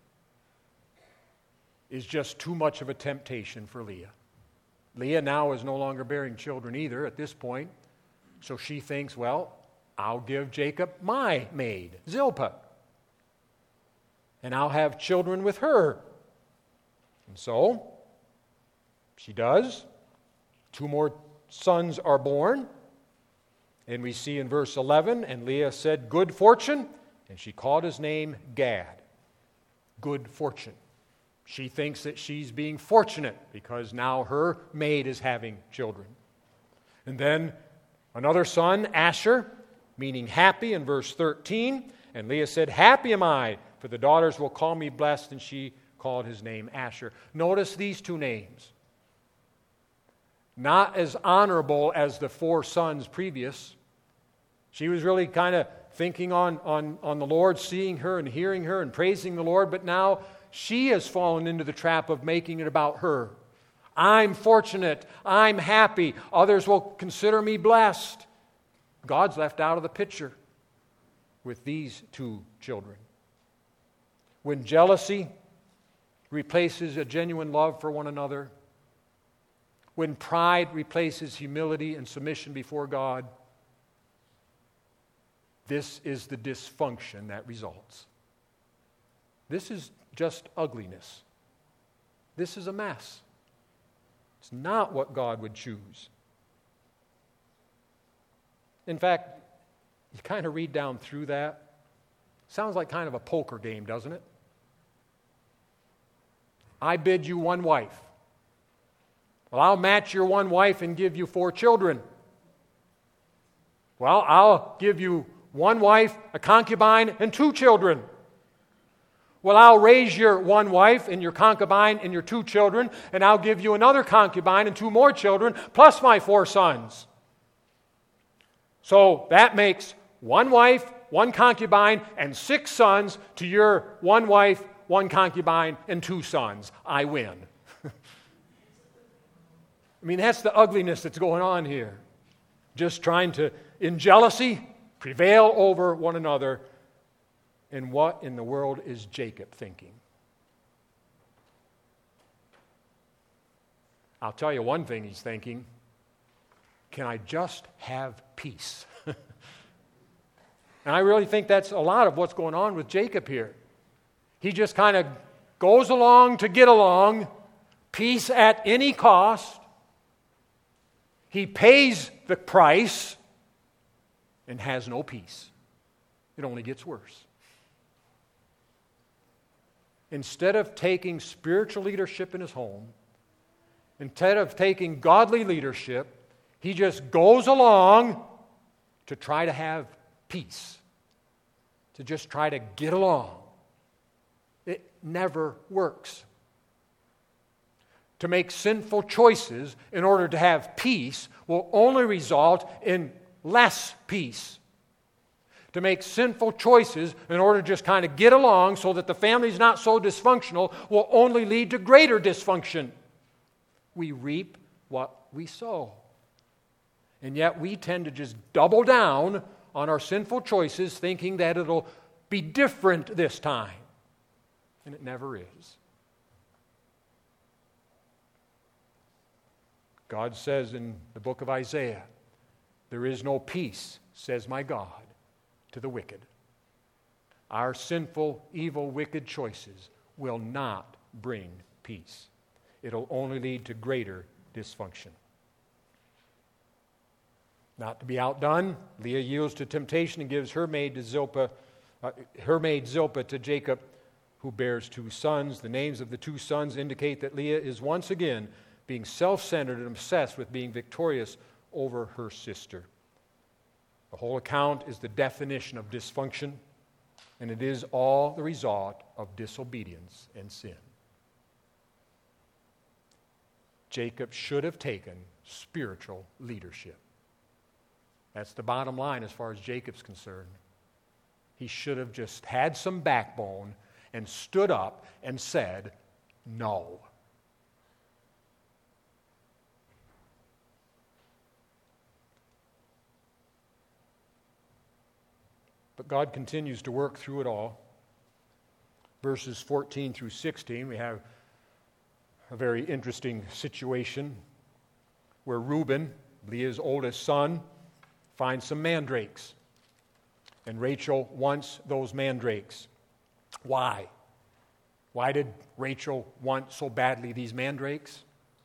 is just too much of a temptation for Leah. Leah now is no longer bearing children either at this point, so she thinks, well, I'll give Jacob my maid, Zilpah, and I'll have children with her. And so she does. 2 more sons are born. And we see in verse 11, and Leah said, good fortune, and she called his name Gad. Good fortune. She thinks that she's being fortunate because now her maid is having children. And then another son, Asher, meaning happy in verse 13. And Leah said, happy am I, for the daughters will call me blessed, and she called his name Asher. Notice these 2 names. Not as honorable as the 4 sons previous. She was really kind of thinking on the Lord, seeing her and hearing her and praising the Lord, but now she has fallen into the trap of making it about her. I'm fortunate. I'm happy. Others will consider me blessed. God's left out of the picture with these 2 children. When jealousy replaces a genuine love for one another, when pride replaces humility and submission before God, this is the dysfunction that results. This is just ugliness. This is a mess. It's not what God would choose. In fact, you kind of read down through that. Sounds like kind of a poker game, doesn't it? I bid you 1 wife. Well, I'll match your 1 wife and give you 4 children. Well, I'll give you 1 wife, a concubine, and 2 children. Well, I'll raise your 1 wife and your concubine and your 2 children, and I'll give you another concubine and 2 more children, plus my 4 sons. So that makes 1 wife, 1 concubine, and 6 sons to your 1 wife, 1 concubine, and 2 sons. I win. I mean, that's the ugliness that's going on here. Just trying to, in jealousy, prevail over one another. And what in the world is Jacob thinking? I'll tell you one thing he's thinking. Can I just have peace? And I really think that's a lot of what's going on with Jacob here. He just kind of goes along to get along, peace at any cost. He pays the price and has no peace. It only gets worse. Instead of taking spiritual leadership in his home, instead of taking godly leadership, he just goes along to try to have peace, to just try to get along. It never works. To make sinful choices in order to have peace will only result in less peace. to make sinful choices in order to just kind of get along so that the family's not so dysfunctional will only lead to greater dysfunction. We reap what we sow. And yet we tend to just double down on our sinful choices thinking that it'll be different this time. And it never is. God says in the book of Isaiah, "There is no peace, says my God, to the wicked." Our sinful, evil, wicked choices will not bring peace. It'll only lead to greater dysfunction. Not to be outdone, Leah yields to temptation and gives her maid Zilpah to Jacob, who bears 2 sons. The names of the 2 sons indicate that Leah is once again being self-centered and obsessed with being victorious over her sister. The whole account is the definition of dysfunction, and it is all the result of disobedience and sin. Jacob should have taken spiritual leadership. That's the bottom line as far as Jacob's concerned. He should have just had some backbone and stood up and said, no. But God continues to work through it all. Verses 14 through 16, we have a very interesting situation where Reuben, Leah's oldest son, finds some mandrakes. And Rachel wants those mandrakes. Why? Why did Rachel want so badly these mandrakes?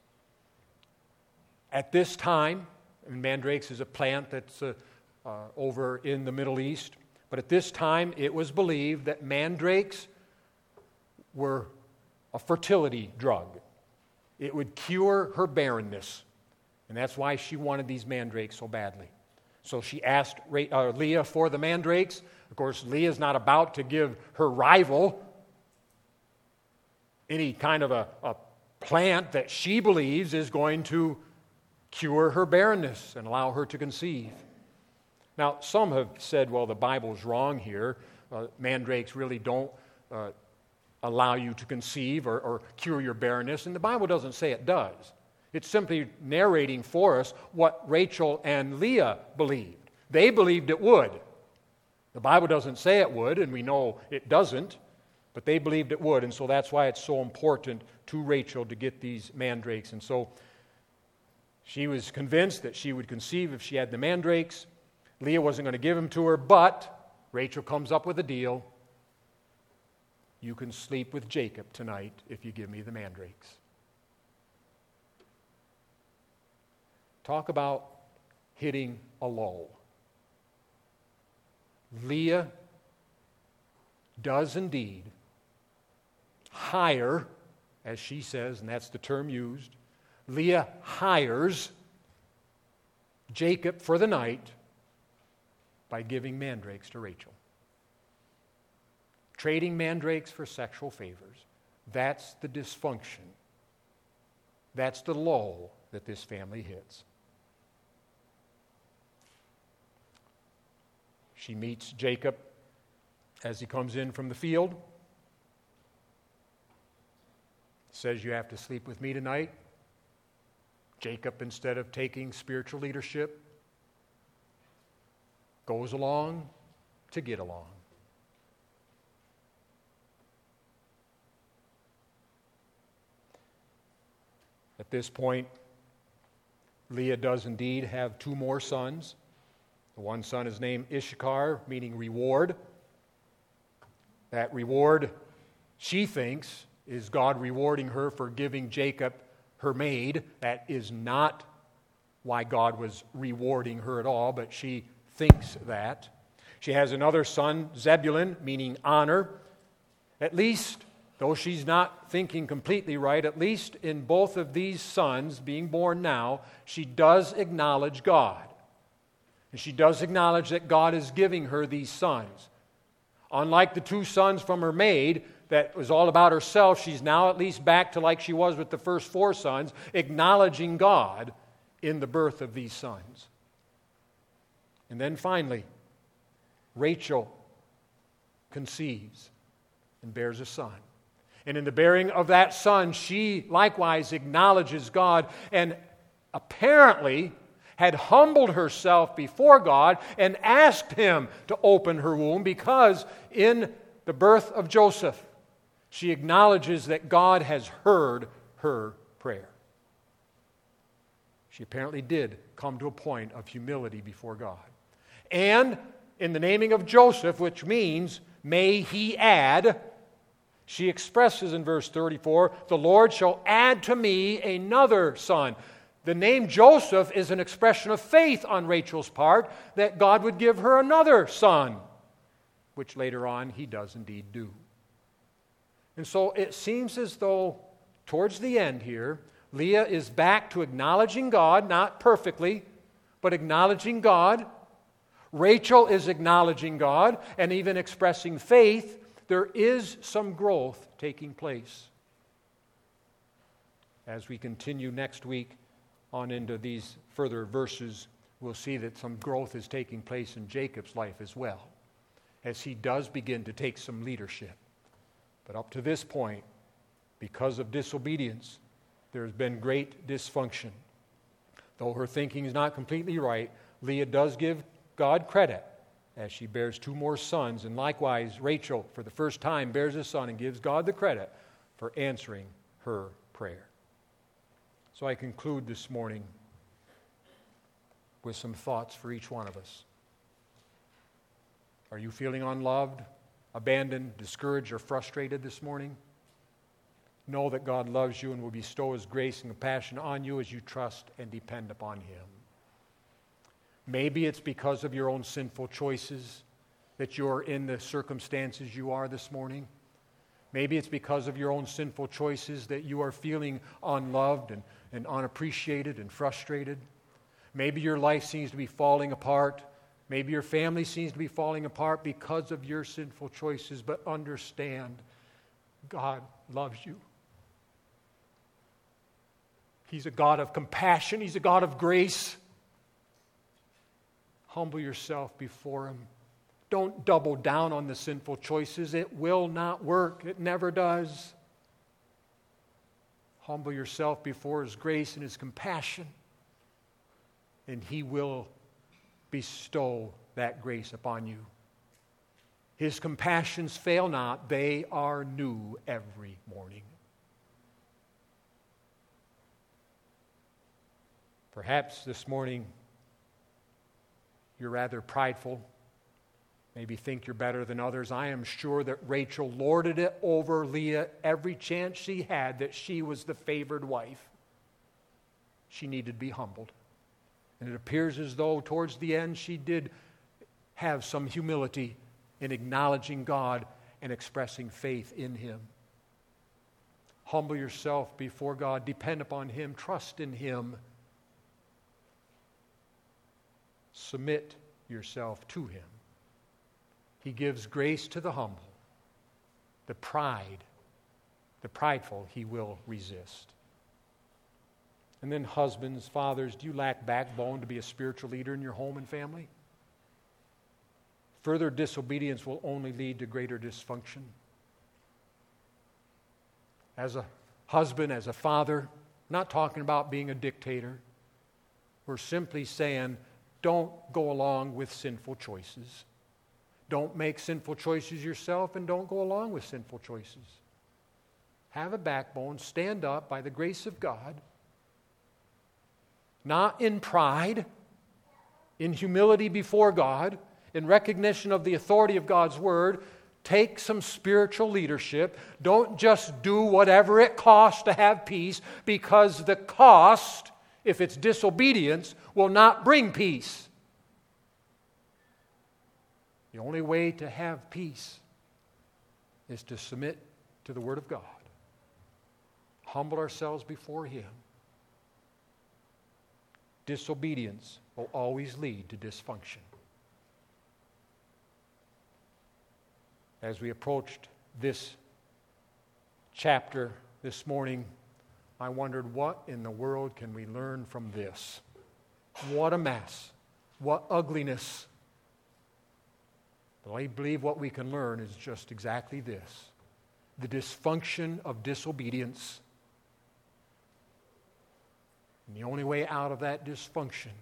At this time, and mandrakes is a plant that's over in the Middle East, but at this time it was believed that mandrakes were a fertility drug. It would cure her barrenness, and that's why she wanted these mandrakes so badly. So she asked Leah for the mandrakes. Of course, Leah's not about to give her rival any kind of a plant that she believes is going to cure her barrenness and allow her to conceive. Now, some have said, well, the Bible's wrong here. Mandrakes really don't allow you to conceive or cure your barrenness, and the Bible doesn't say it does. It's simply narrating for us what Rachel and Leah believed. They believed it would. The Bible doesn't say it would, and we know it doesn't, but they believed it would, and so that's why it's so important to Rachel to get these mandrakes. And so she was convinced that she would conceive if she had the mandrakes. Leah wasn't going to give them to her, but Rachel comes up with a deal. You can sleep with Jacob tonight if you give me the mandrakes. Talk about hitting a low. Leah does indeed hire, as she says, and that's the term used, Leah hires Jacob for the night by giving mandrakes to Rachel. Trading mandrakes for sexual favors. That's the dysfunction. That's the low that this family hits. She meets Jacob as he comes in from the field. Says, you have to sleep with me tonight. Jacob, instead of taking spiritual leadership, goes along to get along. At this point, Leah does indeed have 2 more sons. The one son is named Issachar, meaning reward. That reward, she thinks, is God rewarding her for giving Jacob her maid. That is not why God was rewarding her at all, but she thinks that. She has another son, Zebulun, meaning honor. At least, though she's not thinking completely right, at least in both of these sons being born now, she does acknowledge God. And she does acknowledge that God is giving her these sons. Unlike the 2 sons from her maid, that was all about herself, she's now at least back to like she was with the first 4 sons, acknowledging God in the birth of these sons. And then finally, Rachel conceives and bears a son. And in the bearing of that son, she likewise acknowledges God and apparently had humbled herself before God and asked Him to open her womb, because in the birth of Joseph, she acknowledges that God has heard her prayer. She apparently did come to a point of humility before God. And in the naming of Joseph, which means, may he add, she expresses in verse 34, the Lord shall add to me another son. The name Joseph is an expression of faith on Rachel's part that God would give her another son, which later on He does indeed do. And so it seems as though towards the end here, Leah is back to acknowledging God, not perfectly, but acknowledging God. Rachel is acknowledging God and even expressing faith. There is some growth taking place. As we continue next week on into these further verses, we'll see that some growth is taking place in Jacob's life as well, as he does begin to take some leadership. But up to this point, because of disobedience, there's been great dysfunction. Though her thinking is not completely right, Leah does give God credit as she bears 2 more sons, and likewise Rachel, for the first time, bears a son and gives God the credit for answering her prayer. So I conclude this morning with some thoughts for each one of us. Are you feeling unloved, abandoned, discouraged, or frustrated this morning? Know that God loves you and will bestow His grace and compassion on you as you trust and depend upon Him. Maybe it's because of your own sinful choices that you're in the circumstances you are this morning. Maybe it's because of your own sinful choices that you are feeling unloved and unappreciated and frustrated. Maybe your life seems to be falling apart. Maybe your family seems to be falling apart because of your sinful choices. But understand, God loves you. He's a God of compassion. He's a God of grace. Humble yourself before Him. Don't double down on the sinful choices. It will not work. It never does. Humble yourself before His grace and His compassion, and He will bestow that grace upon you. His compassions fail not. They are new every morning. Perhaps this morning you're rather prideful, maybe think you're better than others. I am sure that Rachel lorded it over Leah every chance she had that she was the favored wife. She needed to be humbled. And it appears as though towards the end she did have some humility in acknowledging God and expressing faith in Him. Humble yourself before God. Depend upon Him. Trust in Him. Submit yourself to Him. He gives grace to the humble. The prideful He will resist. And then husbands, fathers, do you lack backbone to be a spiritual leader in your home and family? Further disobedience will only lead to greater dysfunction. As a husband, as a father, not talking about being a dictator. We're simply saying, don't go along with sinful choices. Don't make sinful choices yourself, and don't go along with sinful choices. Have a backbone. Stand up by the grace of God. Not in pride, in humility before God, in recognition of the authority of God's Word. Take some spiritual leadership. Don't just do whatever it costs to have peace, because the cost, if it's disobedience, will not bring peace. The only way to have peace is to submit to the Word of God. Humble ourselves before Him. Disobedience will always lead to dysfunction. As we approached this chapter this morning, I wondered, what in the world can we learn from this? What a mess. What ugliness. But I believe what we can learn is just exactly this: the dysfunction of disobedience. And the only way out of that dysfunction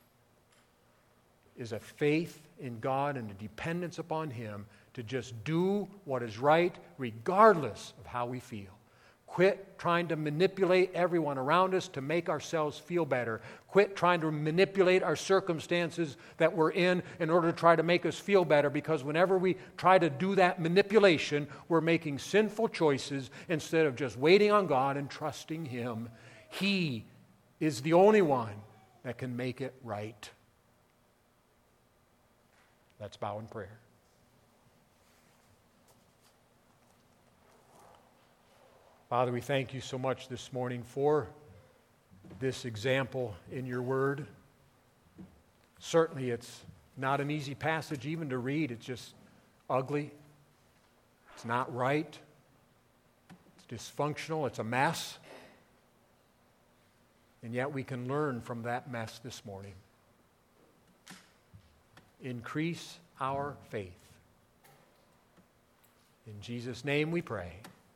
is a faith in God and a dependence upon Him to just do what is right regardless of how we feel. Quit trying to manipulate everyone around us to make ourselves feel better. Quit trying to manipulate our circumstances that we're in order to try to make us feel better, because whenever we try to do that manipulation, we're making sinful choices instead of just waiting on God and trusting Him. He is the only one that can make it right. Let's bow in prayer. Father, we thank you so much this morning for this example in your word. Certainly it's not an easy passage even to read. It's just ugly. It's not right. It's dysfunctional. It's a mess. And yet we can learn from that mess this morning. Increase our faith. In Jesus' name we pray.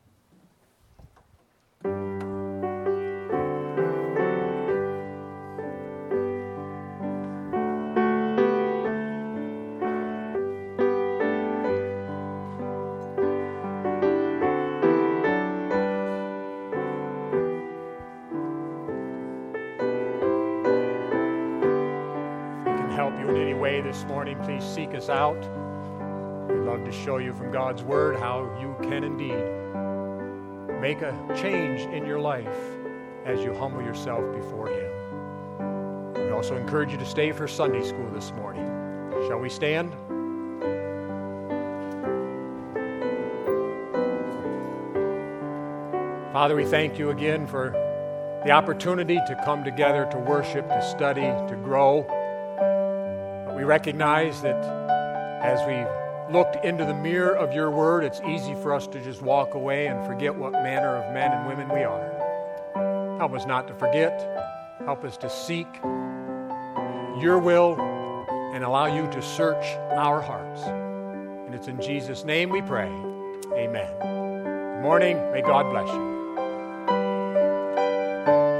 This morning, please seek us out. We'd love to show you from God's Word how you can indeed make a change in your life as you humble yourself before Him. We also encourage you to stay for Sunday school this morning. Shall we stand? Father, we thank you again for the opportunity to come together to worship, to study, to grow. We recognize that as we looked into the mirror of your word, it's easy for us to just walk away and forget what manner of men and women we are. Help us not to forget. Help us to seek your will and allow you to search our hearts. And it's in Jesus' name we pray. Amen. Good morning. May God bless you.